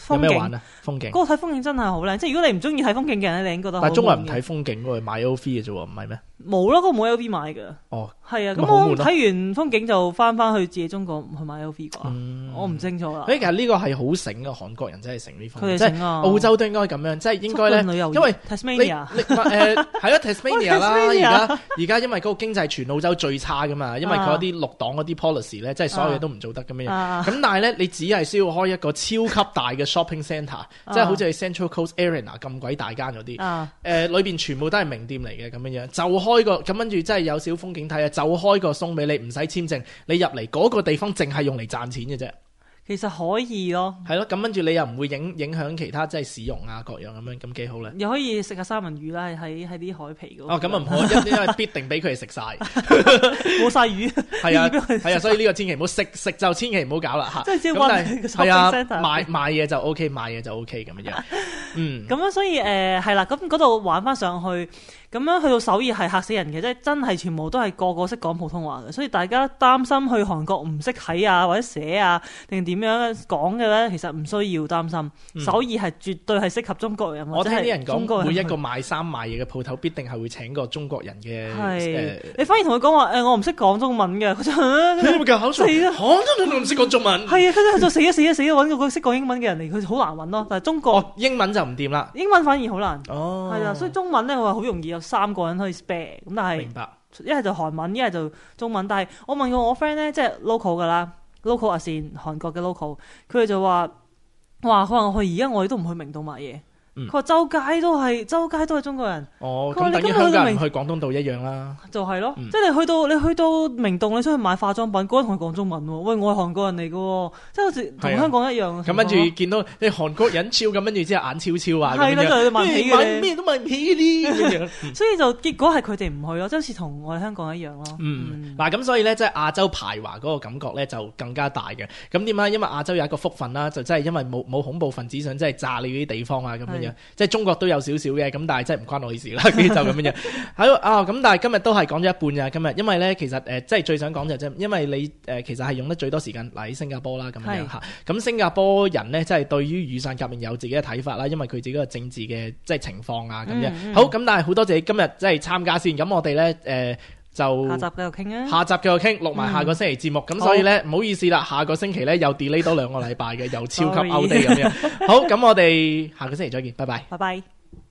有咩玩啊？風景嗰個睇風景真係好靚，即係如果你唔中意睇風景嘅人咧，你應該覺得。 但係中國人唔睇風景喎，買 LV 嘅啫喎，唔係咩？ 冇咯，嗰個冇 LV 買㗎。 哦， 係啊，咁我睇完風景就翻去自己中國去買 LV 啩。我唔清楚啦。 其實呢個係好醒嘅，韓國人真係醒呢方面。 佢哋醒啊！ 澳洲都應該咁樣，即係應該咧，因為 Tasmania 係咯 Tasmania 啦，而家因為嗰個經濟全澳洲最差噶嘛，因為佢嗰啲綠黨嗰啲 policy 咧，即係所有嘢都唔做得咁樣。咁但係咧，你只係需要開一個超級大嘅 shopping centre，即係好似係 Central Coast Arena 咁鬼大間嗰啲，裏邊全部都係名店嚟嘅咁樣樣，就開個咁跟住真係有少風景睇啊，就開個送俾你，唔使簽證，你入嚟嗰個地方淨係用嚟賺錢嘅啫。 其實可以咯， 係咯，咁跟住你又唔會影響其他即係市容啊各樣咁樣，咁幾好咧。 又可以食下三文魚啦，喺啲海皮嗰度。 哦，咁啊唔好，因為必定俾佢哋食晒， 冇晒魚。 係啊，所以呢個千祈唔好食就千祈唔好搞啦嚇。 即係只要係啊，賣嘢就 OK， 賣嘢就 OK 咁樣。 咁樣所以係啦，咁嗰度玩翻上去。咁樣去到首爾係嚇死人嘅，即係真係全部都係個識講普通話嘅，所以大家擔心去韓國唔識睇啊或者寫啊定點樣講嘅咧，其實唔需要擔心。首爾係絕對係適合中國人。 我聽啲人講，每一個賣衫賣嘢嘅鋪頭必定係會請個中國人嘅。 你反而同佢講話我唔識講中文嘅，佢就你有冇搞錯？我唔識講中文。 係啊，佢就死揾個識講英文嘅人嚟，佢好難揾咯。但係中國英文就唔掂啦， 英文反而好難。 哦，係啊，所以中文咧我話好容易。3個人可以 spare 咁，但係明白一係就韓文，一係就中文。但係我問過我 friend 咧，即係 local 噶啦 ，local 啊線韓國嘅 local， 佢哋就話佢話佢而家我哋都唔去明洞買嘢。佢話周街都係中國人。 哦，咁等於香港人去廣東道一樣啦。 就係咯，即係你去到明洞，你出去買化妝品，嗰人同佢講中文喎。喂，我係韓國人嚟嘅，即係好似同香港一樣。 咁跟住見到你韓國人超咁，跟住之後眼超超啊， 係啦，就買唔起嘅， 買咩都買唔起啲。 所以就結果係佢哋唔去咯，即係好似同我哋香港一樣咯。 嗱咁所以咧，即係亞洲排華嗰個感覺咧就更加大嘅。咁點解？因為亞洲有一個福分啦，就真係因為冇恐怖分子想即係炸你嗰啲地方啊咁樣。即係中國都有少少嘅，咁但係真係唔關我事啦，就咁樣。咁但係今日都係講咗一半咋，今日因為咧其實即係最想講就係因為你其實係用得最多時間喺新加坡啦咁樣嚇。咁新加坡人咧即係對於雨傘革命有自己嘅睇法啦，因為佢自己個政治嘅即係情況啊咁樣。好，咁但係好多謝今日即係參加先，咁我哋咧就下集繼續傾啊！ 下集繼續傾，錄埋下個星期節目。咁所以咧唔好意思啦，下個星期咧又 delay 多2個禮拜嘅，又超級 out day 咁樣。好，咁我哋下個星期再見，拜拜。 拜拜。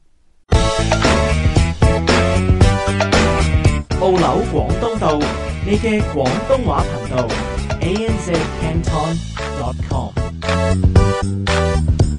澳紐廣東道，你嘅廣東話頻道 ANZ Canton.com。